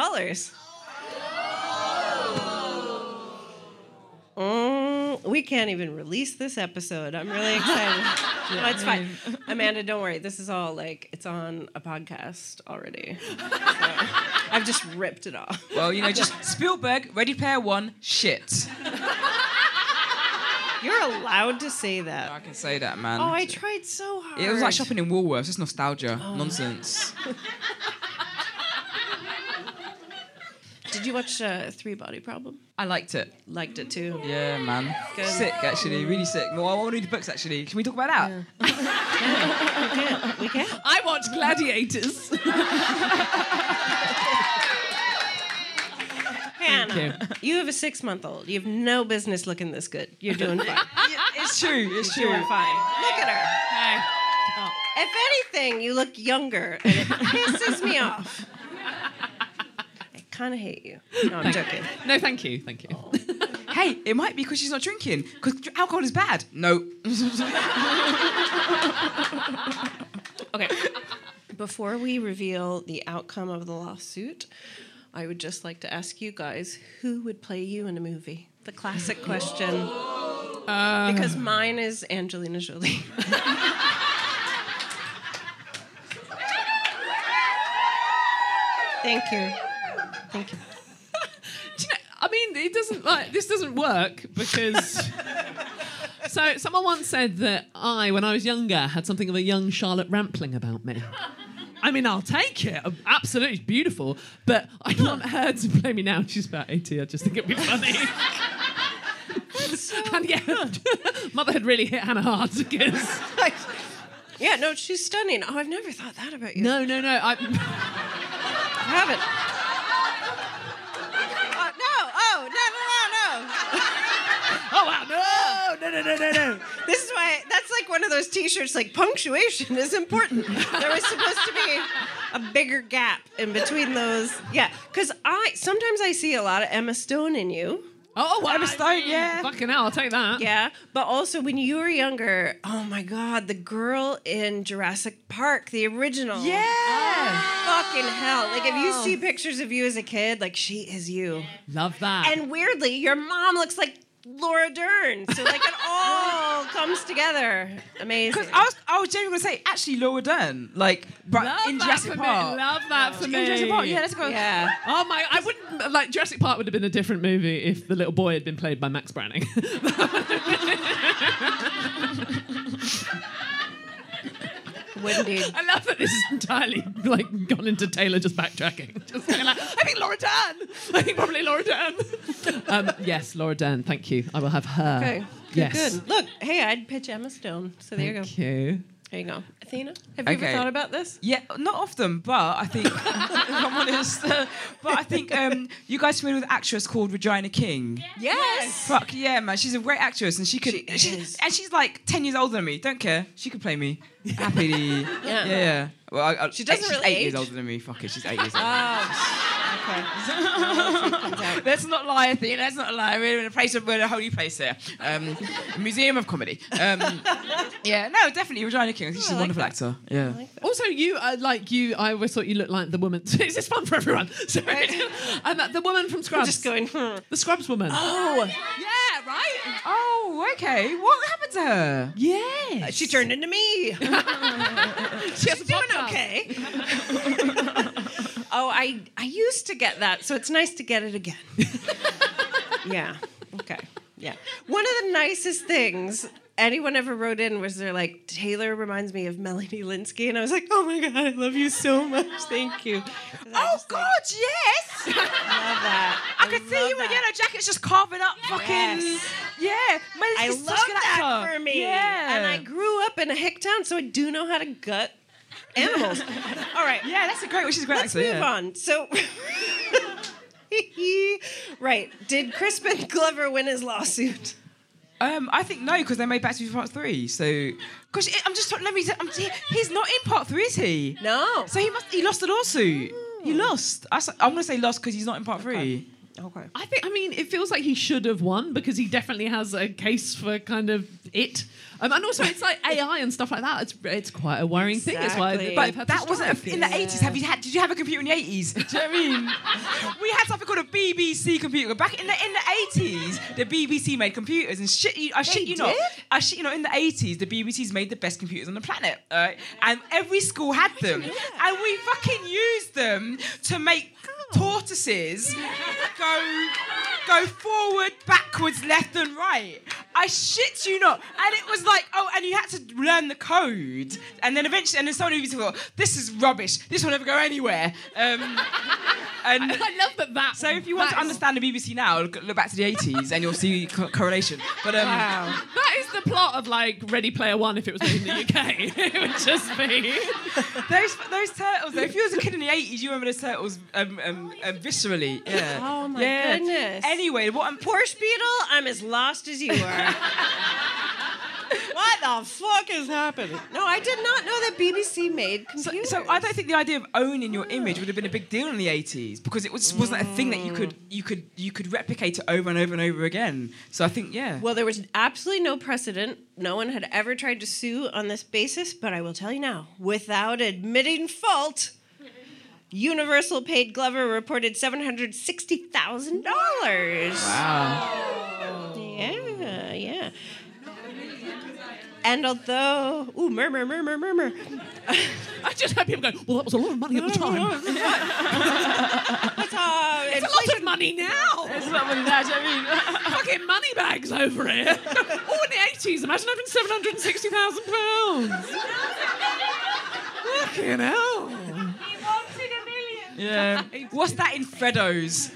Speaker 6: We can't even release this episode. I'm really excited. No, it's fine. Amanda, don't worry. This is all it's on a podcast already. So I've just ripped it off.
Speaker 5: Well, just Spielberg, Ready Player One, shit.
Speaker 6: You're allowed to say that.
Speaker 5: I can say that, man.
Speaker 6: Oh, I tried so hard.
Speaker 5: It was like shopping in Woolworths. It's nostalgia. Nonsense.
Speaker 6: Did you watch Three Body Problem?
Speaker 5: I liked it.
Speaker 6: Liked it too.
Speaker 5: Yeah, man.
Speaker 6: Good.
Speaker 5: Sick, actually. Really sick. Well, I want to read the books, actually. Can we talk about that?
Speaker 6: Yeah. We can.
Speaker 2: I watched Gladiators.
Speaker 6: Hannah, you have a 6-month-old. You have no business looking this good. You're doing fine.
Speaker 5: It's true. It's true.
Speaker 6: You're doing fine. Look at her.
Speaker 2: Hey.
Speaker 6: If anything, you look younger, and it pisses me off. I kind of hate you. No, I'm joking.
Speaker 2: No, thank you. Thank you.
Speaker 5: Hey, it might be because she's not drinking. Because alcohol is bad. No.
Speaker 6: Okay. Before we reveal the outcome of the lawsuit, I would just like to ask you guys, who would play you in a movie? The classic question. Because mine is Angelina Jolie. Thank you. Thank you.
Speaker 2: Do you know, I mean, this doesn't work because... So someone once said that when I was younger, had something of a young Charlotte Rampling about me. I mean, I'll take it. Absolutely, it's beautiful. But I want her to play me now. She's about 80. I just think it'd be funny. And yeah, motherhood really hit Hannah hard because...
Speaker 6: Yeah, no, she's stunning. Oh, I've never thought that about you.
Speaker 2: No.
Speaker 6: I haven't.
Speaker 2: Oh, wow, no.
Speaker 6: This is why, that's like one of those t-shirts, punctuation is important. There was supposed to be a bigger gap in between those. Yeah, because sometimes I see a lot of Emma Stone in you.
Speaker 2: Oh, well,
Speaker 5: Emma Stone, yeah.
Speaker 2: Fucking hell, I'll take that.
Speaker 6: Yeah, but also when you were younger, oh my God, the girl in Jurassic Park, the original.
Speaker 5: Yeah.
Speaker 6: Oh, fucking hell. If you see pictures of you as a kid, she is you.
Speaker 2: Love that.
Speaker 6: And weirdly, your mom looks like Laura Dern. So it all comes together. Amazing.
Speaker 5: Because I was genuinely going to say, actually, Laura Dern,
Speaker 2: Love
Speaker 5: in
Speaker 2: that
Speaker 5: Jurassic
Speaker 2: for
Speaker 5: Park.
Speaker 2: me. Love that for me.
Speaker 5: In Jurassic Park, yeah, let's go.
Speaker 6: Yeah.
Speaker 2: Oh my! I wouldn't Jurassic Park would have been a different movie if the little boy had been played by Max Browning.
Speaker 6: Indeed.
Speaker 2: I love that this is entirely gone into Taylor just backtracking. Just being I think Laura Dern. I think probably Laura Dern. Yes, Laura Dern. Thank you. I will have her.
Speaker 6: Okay.
Speaker 2: Yes.
Speaker 6: Good. Look, hey, I'd pitch Emma Stone. So there you go.
Speaker 2: Thank you.
Speaker 6: There you go. Athena, have you ever thought about this?
Speaker 5: Yeah, not often, but I think, if I'm honest, you guys familiar with an actress called Regina King?
Speaker 6: Yes.
Speaker 5: Fuck yeah, man. She's a great actress, and she's 10 years older than me. Don't care. She could play me happily. Yeah. Well,
Speaker 6: she doesn't
Speaker 5: she's
Speaker 6: really
Speaker 5: 8
Speaker 6: age.
Speaker 5: years older than me. Fuck it, she's 8 years older.
Speaker 6: Okay.
Speaker 5: Let's not lie, Athena. Let's not lie. We're in a holy place here. A museum of comedy. Yeah, no, definitely Regina King. I think she's a wonderful actor. Yeah.
Speaker 2: Also, you I always thought you looked like the woman. Is this fun for everyone? Sorry. The woman from Scrubs.
Speaker 6: Just going.
Speaker 2: The Scrubs woman.
Speaker 5: Oh, yeah, right. Oh, okay. What happened to her?
Speaker 2: Yeah.
Speaker 6: She turned into me.
Speaker 2: She's
Speaker 6: doing okay. Oh, I used to get that, so it's nice to get it again. Yeah. Okay. Yeah. One of the nicest things anyone ever wrote in was they're like, Taylor reminds me of Melanie Linsky, and I was like, oh my God, I love you so much. Thank you.
Speaker 5: Oh God, yes.
Speaker 6: I love that.
Speaker 5: I could see you in yellow jackets just carving up fucking.
Speaker 6: Yes.
Speaker 5: Yeah,
Speaker 6: I love that for me.
Speaker 5: Yeah.
Speaker 6: And I grew up in a hick town, so I do know how to gut animals. All right.
Speaker 5: Yeah, that's a great. Which is great.
Speaker 6: Let's move on. So, right. Did Crispin Glover win his lawsuit?
Speaker 5: I think no, because they made Back to the Future Part 3. So, because he's not in Part 3, is he?
Speaker 6: No.
Speaker 5: So he lost the lawsuit. He lost. I'm going to say lost because he's not in Part 3.
Speaker 6: Okay.
Speaker 2: I mean, it feels like he should have won because he definitely has a case for kind of it. And also, it's like AI and stuff like that. It's quite a worrying thing. It's why
Speaker 6: Exactly.
Speaker 2: but
Speaker 5: But that wasn't in the 80s. Did you have a computer in the 80s? Do you know what I mean? We had something called a BBC computer. Back in the 80s, the BBC made computers and I shit you not, in the 80s, the BBC's made the best computers on the planet. And every school had them. And we fucking used them to make tortoises go forward, backwards, left and right. I shit you not. And it was like, and you had to learn the code. And then eventually, someone would be thought, this is rubbish. This will never go anywhere. And
Speaker 2: I love that.
Speaker 5: so if you want to understand the BBC now, look back to the 80s and you'll see correlation. But
Speaker 2: Wow. That is the plot of like Ready Player One if it was made in the UK. It would just be
Speaker 5: those turtles though, if you was a kid in the 80s, you remember those turtles viscerally. Yeah.
Speaker 6: Oh my
Speaker 5: Yeah.
Speaker 6: goodness.
Speaker 5: Anyway,
Speaker 6: Porsche Beetle, I'm as lost as you are. What the fuck is happening? No, I did not know that BBC made computers.
Speaker 5: So I don't think the idea of owning your image would have been a big deal in the 80s because it wasn't a thing that you could replicate it over and over and over again. So I think
Speaker 6: Well, there was absolutely no precedent. No one had ever tried to sue on this basis, but I will tell you now, without admitting fault, Universal paid Glover a reported $760,000.
Speaker 5: Wow.
Speaker 6: Yeah. And although, murmur.
Speaker 2: I just had people go, well, that was a lot of money at the time. It's a lot of money now.
Speaker 5: It's not money now, do you know what I mean?
Speaker 2: Fucking money bags over here. Oh, in the 80s, imagine having £760,000. Fucking hell.
Speaker 5: Yeah. What's that in Freddo's?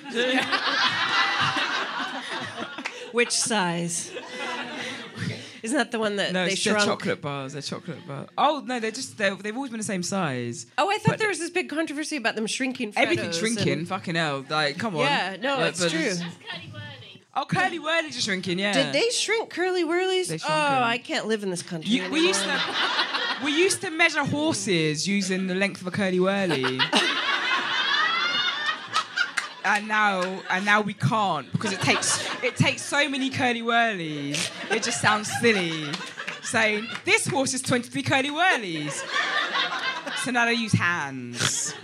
Speaker 6: Which size? Isn't that the one that
Speaker 5: No,
Speaker 6: they
Speaker 5: they're
Speaker 6: shrunk?
Speaker 5: chocolate bars. They're chocolate bars. Oh no, they've always been the same size.
Speaker 6: Oh, I thought there was this big controversy about them shrinking Freddos.
Speaker 5: Everything's shrinking.
Speaker 6: and-
Speaker 5: Fucking hell! Like, come on.
Speaker 6: Yeah, no,
Speaker 5: Like,
Speaker 6: it's
Speaker 5: but
Speaker 6: true.
Speaker 5: Oh, Curly Whirlies are shrinking. Yeah.
Speaker 6: Did they shrink Curly Whirlies?
Speaker 5: They
Speaker 6: Oh,
Speaker 5: shrunk 'em.
Speaker 6: I can't live in this country
Speaker 5: We used
Speaker 6: anymore.
Speaker 5: to. We used to measure horses using the length of a curly whirly. And now we can't because it takes so many curly whirlies. It just sounds silly saying this horse is 23 curly whirlies. So now they use hands.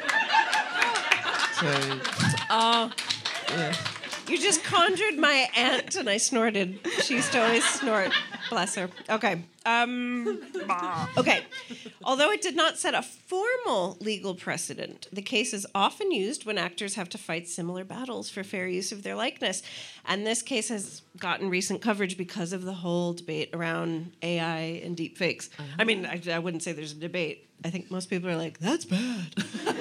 Speaker 5: So yeah.
Speaker 6: You just conjured my aunt and I snorted. She used to always snort. Bless her. Okay. Okay. Although it did not set a formal legal precedent, the case is often used when actors have to fight similar battles for fair use of their likeness. And this case has gotten recent coverage because of the whole debate around AI and deepfakes. I mean, I wouldn't say there's a debate. I think most people are like, that's bad.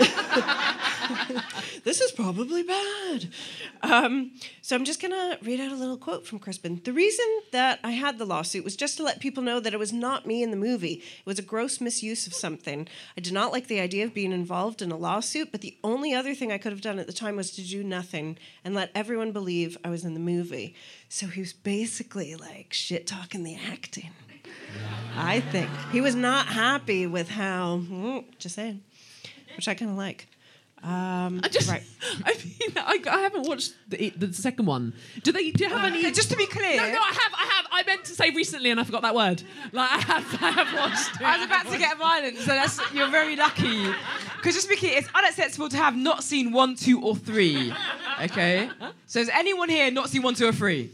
Speaker 6: This is probably bad. So I'm just going to read out a little quote from Crispin. The reason that I had the lawsuit was just to let people know that it was not me in the movie. It was a gross misuse of something. I did not like the idea of being involved in a lawsuit, but the only other thing I could have done at the time was to do nothing and let everyone believe I was in the movie. So he was basically like shit-talking the acting. I think. He was not happy with how, just saying, which I kind of like. Right.
Speaker 2: I mean, I haven't watched the second one. Do you have any?
Speaker 5: Just to be clear.
Speaker 2: No, I have. I meant to say recently, and I forgot that word. Like I have watched it.
Speaker 5: I was about to get violent, so you're very lucky. Because just to be clear, it's unacceptable to have not seen 1, 2, or 3. Okay. So has anyone here not seen 1, 2, or 3?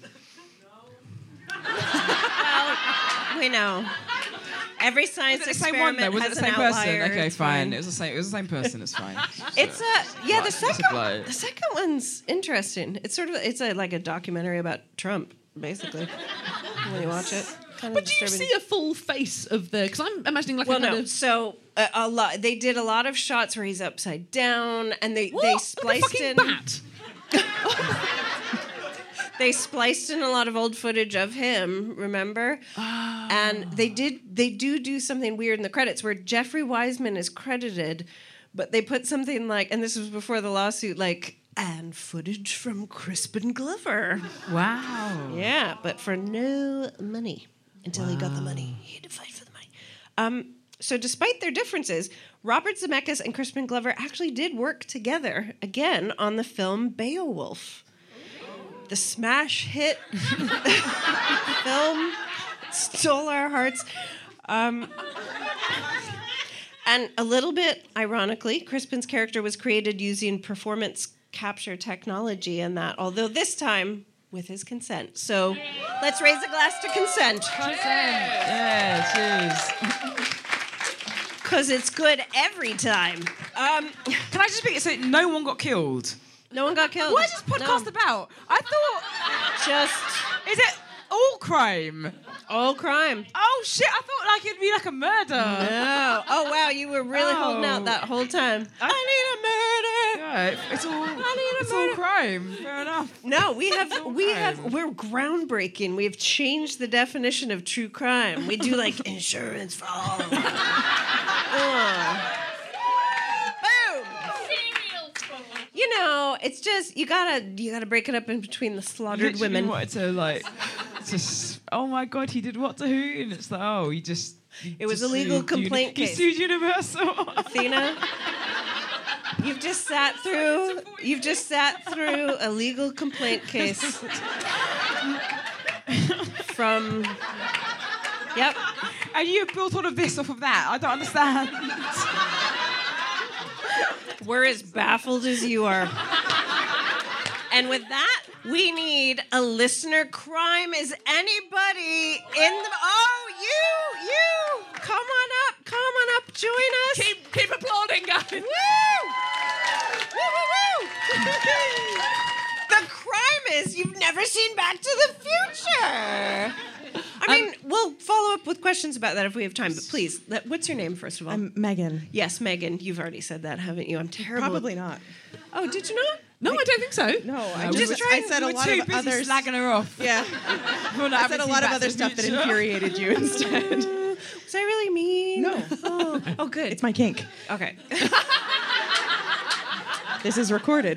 Speaker 6: Well, we know. Every science
Speaker 5: Was it the same one
Speaker 6: experiment
Speaker 5: though? Was it
Speaker 6: has
Speaker 5: the same
Speaker 6: an
Speaker 5: person?
Speaker 6: outlier.
Speaker 5: Okay,
Speaker 6: It's
Speaker 5: fine. It was the same person. It's fine.
Speaker 6: It's the second
Speaker 5: blow.
Speaker 6: the second one's interesting. It's sort of like a documentary about Trump, basically. When you watch it, kind of
Speaker 2: But do you
Speaker 6: disturbing.
Speaker 2: see a full face of the? Because I'm imagining like
Speaker 6: Well,
Speaker 2: a kind
Speaker 6: no.
Speaker 2: of.
Speaker 6: So a lot. They did a lot of shots where he's upside down, and they
Speaker 2: What?
Speaker 6: spliced
Speaker 2: like a
Speaker 6: in.
Speaker 2: fucking bat.
Speaker 6: They spliced in a lot of old footage of him, remember? And they do something weird in the credits where Jeffrey Wiseman is credited, but they put something like, and this was before the lawsuit, like, and footage from Crispin Glover.
Speaker 5: Wow.
Speaker 6: Yeah, but for no money. Until he got the money. He had to fight for the money. So despite their differences, Robert Zemeckis and Crispin Glover actually did work together again on the film Beowulf. the smash hit film stole our hearts. And a little bit ironically, Crispin's character was created using performance capture technology in that, although this time with his consent. So let's raise a glass to consent.
Speaker 5: Yeah, cheers.
Speaker 6: Because it's good every time.
Speaker 5: Can I just speak? So no one got killed.
Speaker 6: No one got killed.
Speaker 5: What is this podcast about? I thought is it all crime?
Speaker 6: All crime.
Speaker 5: Oh shit! I thought like it'd be like a murder.
Speaker 6: No. Oh wow, you were really holding out that whole time. I need a murder.
Speaker 5: Yeah, it's all crime. Fair enough.
Speaker 6: No, we're groundbreaking. We've changed the definition of true crime. We do like insurance fraud. Boom. You know, it's just you gotta break it up in between the slaughtered women.
Speaker 5: Wanted to like, just oh my god, he did what to who? And it's like
Speaker 6: it was a legal complaint case.
Speaker 5: He sued Universal.
Speaker 6: Athena, you've just sat through a legal complaint case from. Yep.
Speaker 5: And you built all of this off of that. I don't understand.
Speaker 6: We're as baffled as you are. And with that, we need a listener crime. Is anybody in the... Oh, you! Come on up, join us.
Speaker 2: Keep applauding, guys.
Speaker 6: Woo! Woo! The crime is you've never seen Back to the Future. I mean, we'll follow up with questions about that if we have time, but please, what's your name, first of all?
Speaker 8: I'm Megan.
Speaker 6: Yes, Megan. You've already said that, haven't you? I'm terrible.
Speaker 8: Probably not.
Speaker 6: Oh, did you not?
Speaker 2: No, I don't think so.
Speaker 8: No,
Speaker 6: I
Speaker 8: said a lot of other
Speaker 5: slagging her off.
Speaker 8: Yeah. I said a lot of other stuff that infuriated you instead.
Speaker 6: Was I really mean?
Speaker 8: No.
Speaker 6: Oh, good.
Speaker 8: It's my kink.
Speaker 6: Okay.
Speaker 8: This is recorded.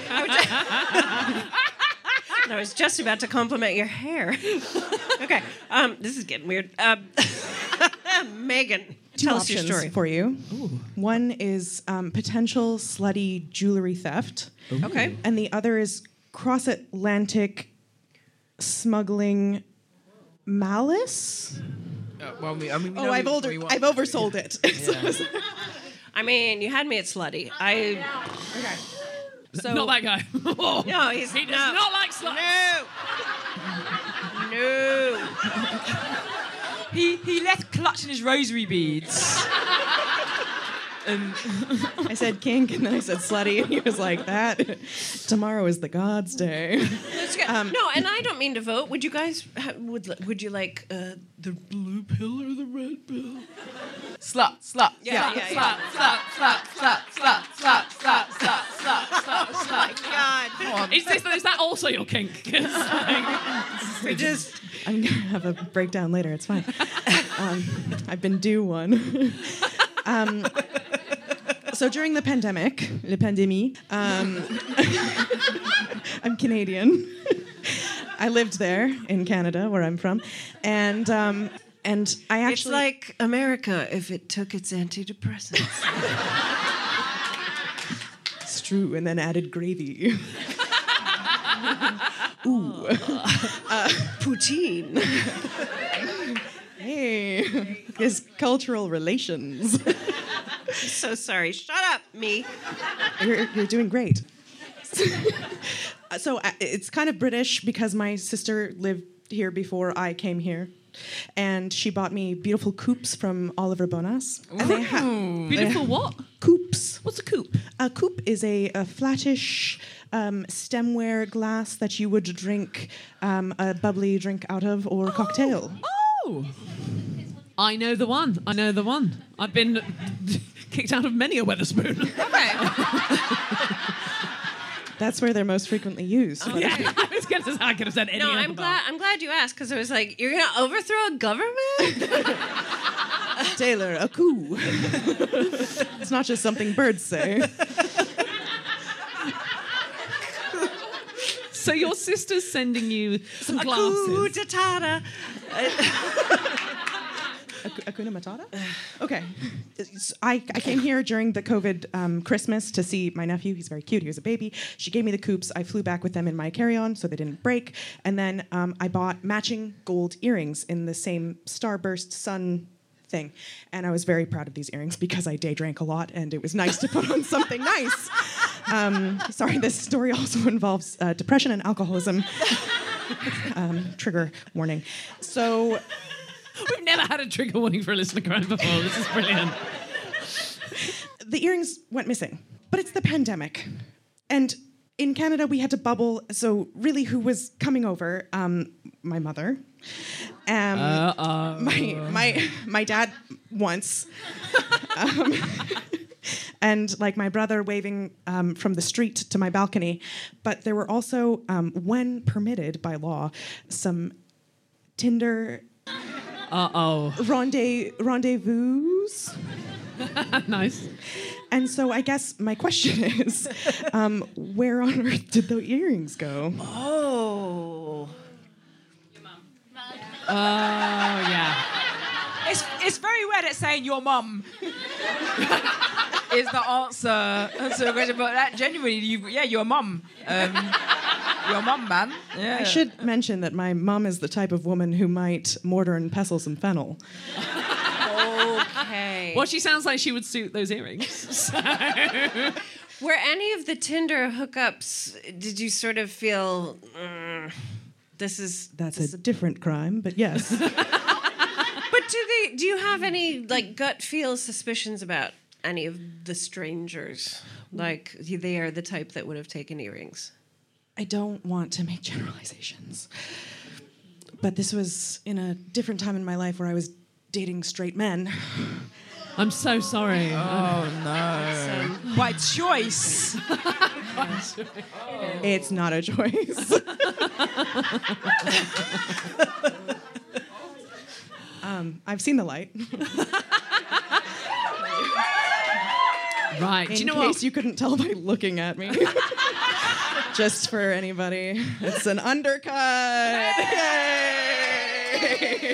Speaker 6: I was just about to compliment your hair. Okay. This is getting weird. Megan, tell us your story.
Speaker 8: For you. Ooh. One is potential slutty jewelry theft.
Speaker 6: Ooh. Okay.
Speaker 8: And the other is cross-Atlantic smuggling malice.
Speaker 5: I've
Speaker 8: oversold it.
Speaker 5: Yeah.
Speaker 6: I mean, you had me at slutty. Okay.
Speaker 2: So, not that guy.
Speaker 6: No, he does
Speaker 2: not like sluts.
Speaker 6: No.
Speaker 5: He left clutching his rosary beads.
Speaker 8: I said kink, and then I said slutty, and he was like, "That tomorrow is the God's day."
Speaker 6: No, and I don't mean to vote. Would you guys would you like the blue pill or the red pill?
Speaker 5: Slut.
Speaker 6: Yeah.
Speaker 5: Slut.
Speaker 6: Oh my God!
Speaker 2: Is that also your kink?
Speaker 8: I'm gonna have a breakdown later. It's fine. I've been due one. So during the pandemic, le pandémie, I'm Canadian. I lived there in Canada, where I'm from, and I actually...
Speaker 6: It's like America if it took its antidepressants.
Speaker 8: It's true, and then added gravy. Ooh.
Speaker 6: Poutine.
Speaker 8: Hey, his cultural relations.
Speaker 6: So sorry. Shut up, me.
Speaker 8: You're doing great. So it's kind of British because my sister lived here before I came here. And she bought me beautiful coupes from Oliver Bonas.
Speaker 2: Beautiful what?
Speaker 8: Coupes.
Speaker 2: What's a coupe?
Speaker 8: A coupe is a flattish stemware glass that you would drink a bubbly drink out of or a cocktail.
Speaker 2: Oh! I know the one. I've been kicked out of many a Wetherspoon.
Speaker 6: Okay.
Speaker 8: That's where they're most frequently used.
Speaker 2: Oh, yeah. I was going to say I could have said any
Speaker 6: No,
Speaker 2: other
Speaker 6: I'm
Speaker 2: bar.
Speaker 6: glad you asked because I was like, you're gonna overthrow a government?
Speaker 8: Taylor, a coup. It's not just something birds say.
Speaker 2: So your sister's sending you some glasses.
Speaker 6: Coup d'etat.
Speaker 8: Hakuna Matata? Okay. I came here during the COVID Christmas to see my nephew. He's very cute. He was a baby. She gave me the coops. I flew back with them in my carry-on so they didn't break. And then I bought matching gold earrings in the same starburst sun thing. And I was very proud of these earrings because I day drank a lot and it was nice to put on something nice. Sorry, this story also involves depression and alcoholism. Trigger warning. So...
Speaker 2: We've never had a trigger warning for a listener crime before. This is brilliant.
Speaker 8: The earrings went missing, but it's the pandemic. And in Canada, we had to bubble. So really, who was coming over? My mother. My dad once. And like my brother waving from the street to my balcony. But there were also, when permitted by law, some Tinder... rendezvous.
Speaker 2: Nice.
Speaker 8: And so I guess my question is, where on earth did the earrings go?
Speaker 6: Oh.
Speaker 2: Oh, yeah.
Speaker 5: It's very weird at saying your mum is the answer to the question, but that genuinely, your mum. Your mum, man. Yeah.
Speaker 8: I should mention that my mum is the type of woman who might mortar and pestle some fennel.
Speaker 6: Okay.
Speaker 2: Well, she sounds like she would suit those earrings. So.
Speaker 6: Were any of the Tinder hookups, did you sort of feel,
Speaker 8: That's a different crime, but yes.
Speaker 6: But do you have any, like, gut feel suspicions about any of the strangers? Like, they are the type that would have taken earrings?
Speaker 8: I don't want to make generalizations, but this was in a different time in my life where I was dating straight men.
Speaker 2: I'm so sorry.
Speaker 5: Oh, no. By choice.
Speaker 8: It's not a choice. I've seen the light.
Speaker 2: Right.
Speaker 8: In
Speaker 2: Do you know
Speaker 8: case
Speaker 2: what?
Speaker 8: you couldn't tell by looking at me. Just for anybody, it's an undercut. Yay!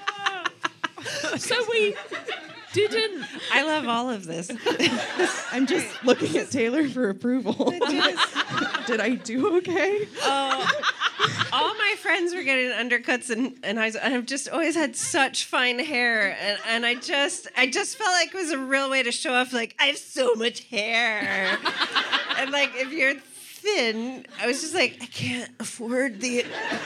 Speaker 2: So we didn't.
Speaker 6: I love all of this.
Speaker 8: I'm just looking at Taylor for approval. Did I do okay?
Speaker 6: All my friends were getting undercuts and I've just always had such fine hair and I just felt like it was a real way to show off, like, I have so much hair. And like, if you're thin, I was just like, I can't afford to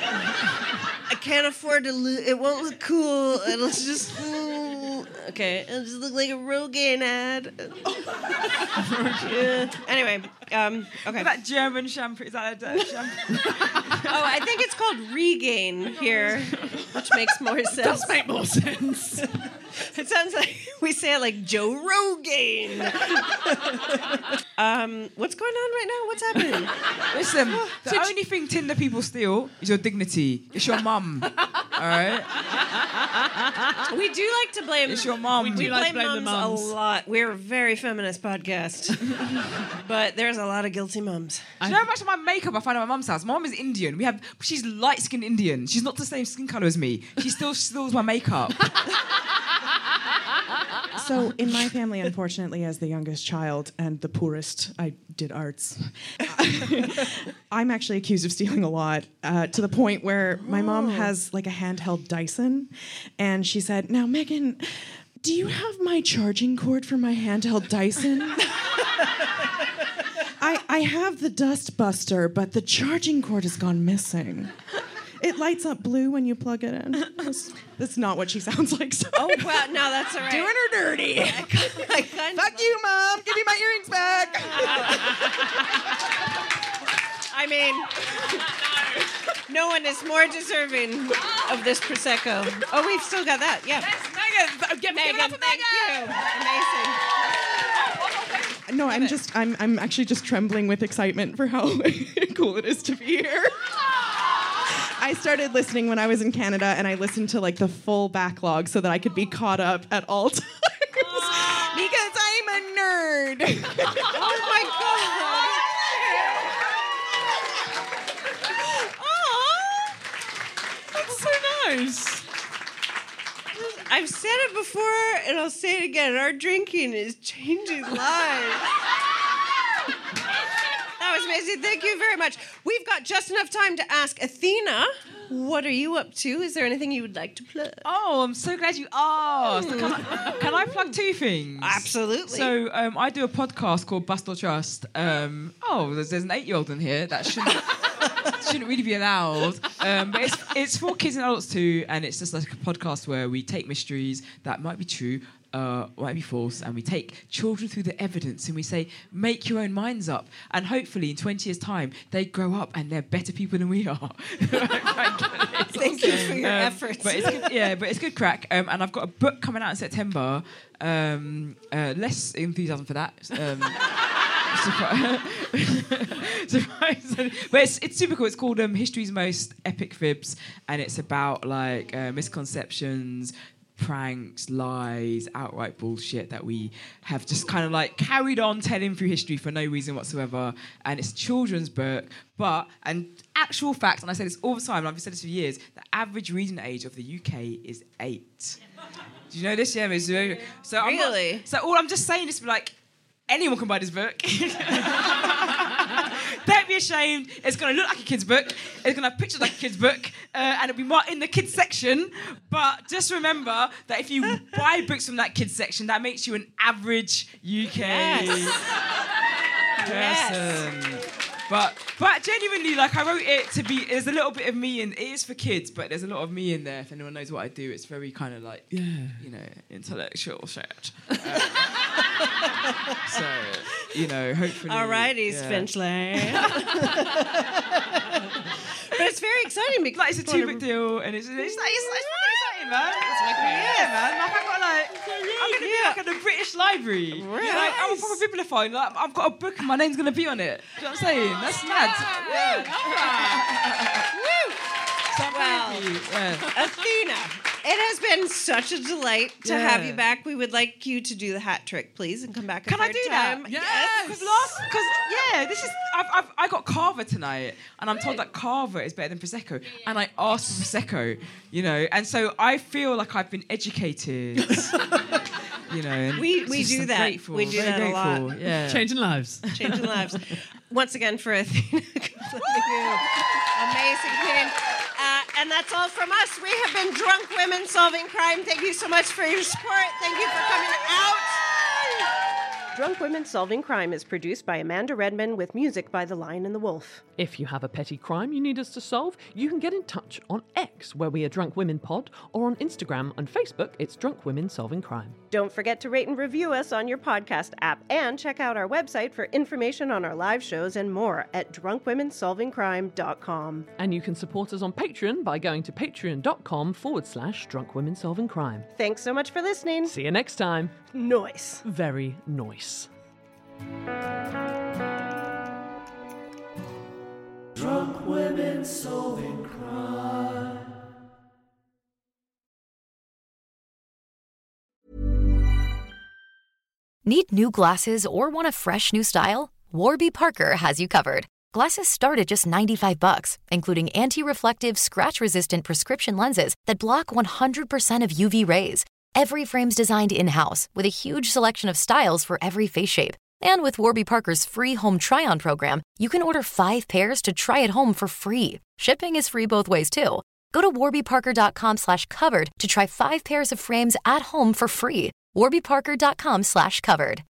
Speaker 6: it won't look cool. It'll just okay, it'll just look like a Rogaine ad. Yeah. Anyway, okay.
Speaker 5: That German shampoo, is that a Dutch shampoo?
Speaker 6: Oh, I think it's called Regain here, which makes more sense.
Speaker 2: Does make more sense.
Speaker 6: It sounds like we say it like Joe Rogaine. What's going on right now? What's happening?
Speaker 5: Listen, the only thing Tinder people steal is your dignity. It's your mum. All right?
Speaker 6: We do like to blame.
Speaker 5: It's your mum.
Speaker 6: We
Speaker 2: like
Speaker 6: blame
Speaker 2: to blame the
Speaker 6: mums
Speaker 2: mums.
Speaker 6: a lot. We're a very feminist podcast, but there's a lot of guilty mums.
Speaker 5: Do you know how much of my makeup I find at my mum's house? My mum is Indian. She's light-skinned Indian. She's not the same skin colour as me. She still steals my makeup.
Speaker 8: So in my family, unfortunately, as the youngest child and the poorest, I did arts. I'm actually accused of stealing a lot, to the point where my mom has like a handheld Dyson, and she said, "Now, Megan, do you have my charging cord for my handheld Dyson?" I have the dust buster, but the charging cord has gone missing. It lights up blue when you plug it in. That's not what she sounds like. Sorry.
Speaker 6: Oh, well, no, that's all right.
Speaker 8: Doing her dirty. Fuck you, Mom. Give me my earrings back.
Speaker 6: I mean, no one is more deserving of this Prosecco. Oh, we've still got that. Yeah.
Speaker 5: Megan, give it up for
Speaker 6: Thank you. Amazing.
Speaker 8: No, I'm actually just trembling with excitement for how cool it is to be here. I started listening when I was in Canada, and I listened to like the full backlog so that I could be caught up at all times. Because I'm a nerd.
Speaker 6: Oh my God.
Speaker 2: That's so nice.
Speaker 6: I've said it before, and I'll say it again. Our drinking is changing lives. That was amazing. Thank you very much. We've got just enough time to ask Athena, what are you up to? Is there anything you would like to plug?
Speaker 5: Oh, I'm so glad you asked. Can I plug two things?
Speaker 6: Absolutely.
Speaker 5: So I do a podcast called Bust or Trust. There's an 8-year-old in here that shouldn't really be allowed. But it's for kids and adults too, and it's just like a podcast where we take mysteries that might be true, might be false, and we take children through the evidence and we say, make your own minds up. And hopefully in 20 years' time, they grow up and they're better people than we are.
Speaker 6: Thank you for your efforts.
Speaker 5: But it's good crack. And I've got a book coming out in September. Less enthusiasm for that. Surprise. But it's super cool. It's called History's Most Epic Fibs, and it's about like misconceptions, pranks, lies, outright bullshit that we have just kind of like carried on telling through history for no reason whatsoever. And it's a children's book, and actual facts, and I say this all the time, and I've said this for years, the average reading age of the UK is 8. Do you know this? Yeah, so
Speaker 6: really?
Speaker 5: So all I'm just saying is like, anyone can buy this book. Don't be ashamed. It's going to look like a kid's book. It's going to have pictures like a kid's book. And it'll be marked in the kids section. But just remember that if you buy books from that kids section, that makes you an average UK person. But genuinely, like, I wrote it to be, there's a little bit of me, and it is for kids, but there's a lot of me in there. If anyone knows what I do, it's very kind of like, intellectual shit. So, hopefully.
Speaker 6: Alrighty, Finchley. But it's very exciting because
Speaker 5: like, it's a 2-book deal, and it's fucking exciting, man. Man. Like, I'm going to be like at the British Library.
Speaker 6: Right.
Speaker 5: Like, I'm a proper bibliophile. Like, I've got a book and my name's going to be on it. Do you know what I'm saying? That's mad. So
Speaker 6: Athena, it has been such a delight to have you back. We would like you to do the hat trick, please, and come back.
Speaker 5: Can I do
Speaker 6: time.
Speaker 5: that? Yes. This is. I got Carver tonight, and I'm told that Carver is better than Prosecco, and I asked for Prosecco, and so I feel like I've been educated. And
Speaker 6: we do that.
Speaker 5: Grateful,
Speaker 6: we do
Speaker 5: very
Speaker 6: that
Speaker 5: grateful.
Speaker 6: a lot.
Speaker 5: Yeah.
Speaker 2: Changing lives.
Speaker 6: Changing lives. Once again for Athena. Amazing queen. And that's all from us. We have been Drunk Women Solving Crime. Thank you so much for your support. Thank you for coming out.
Speaker 1: Drunk Women Solving Crime is produced by Amanda Redman with music by The Lion and the Wolf.
Speaker 9: If you have a petty crime you need us to solve, you can get in touch on X, where we are Drunk Women Pod, or on Instagram and Facebook, it's Drunk Women Solving Crime.
Speaker 1: Don't forget to rate and review us on your podcast app, and check out our website for information on our live shows and more at drunkwomensolvingcrime.com.
Speaker 9: And you can support us on Patreon by going to patreon.com/Drunk Women Solving Crime.
Speaker 1: Thanks so much for listening.
Speaker 9: See you next time.
Speaker 1: Nice.
Speaker 9: Very nice.
Speaker 4: Drunk women solving crime.
Speaker 10: Need new glasses or want a fresh new style? Warby Parker has you covered. Glasses start at just $95, including anti-reflective, scratch-resistant prescription lenses that block 100% of UV rays. Every frame's designed in-house with a huge selection of styles for every face shape. And with Warby Parker's free home try-on program, you can order 5 pairs to try at home for free. Shipping is free both ways, too. Go to warbyparker.com/covered to try 5 pairs of frames at home for free. warbyparker.com/covered.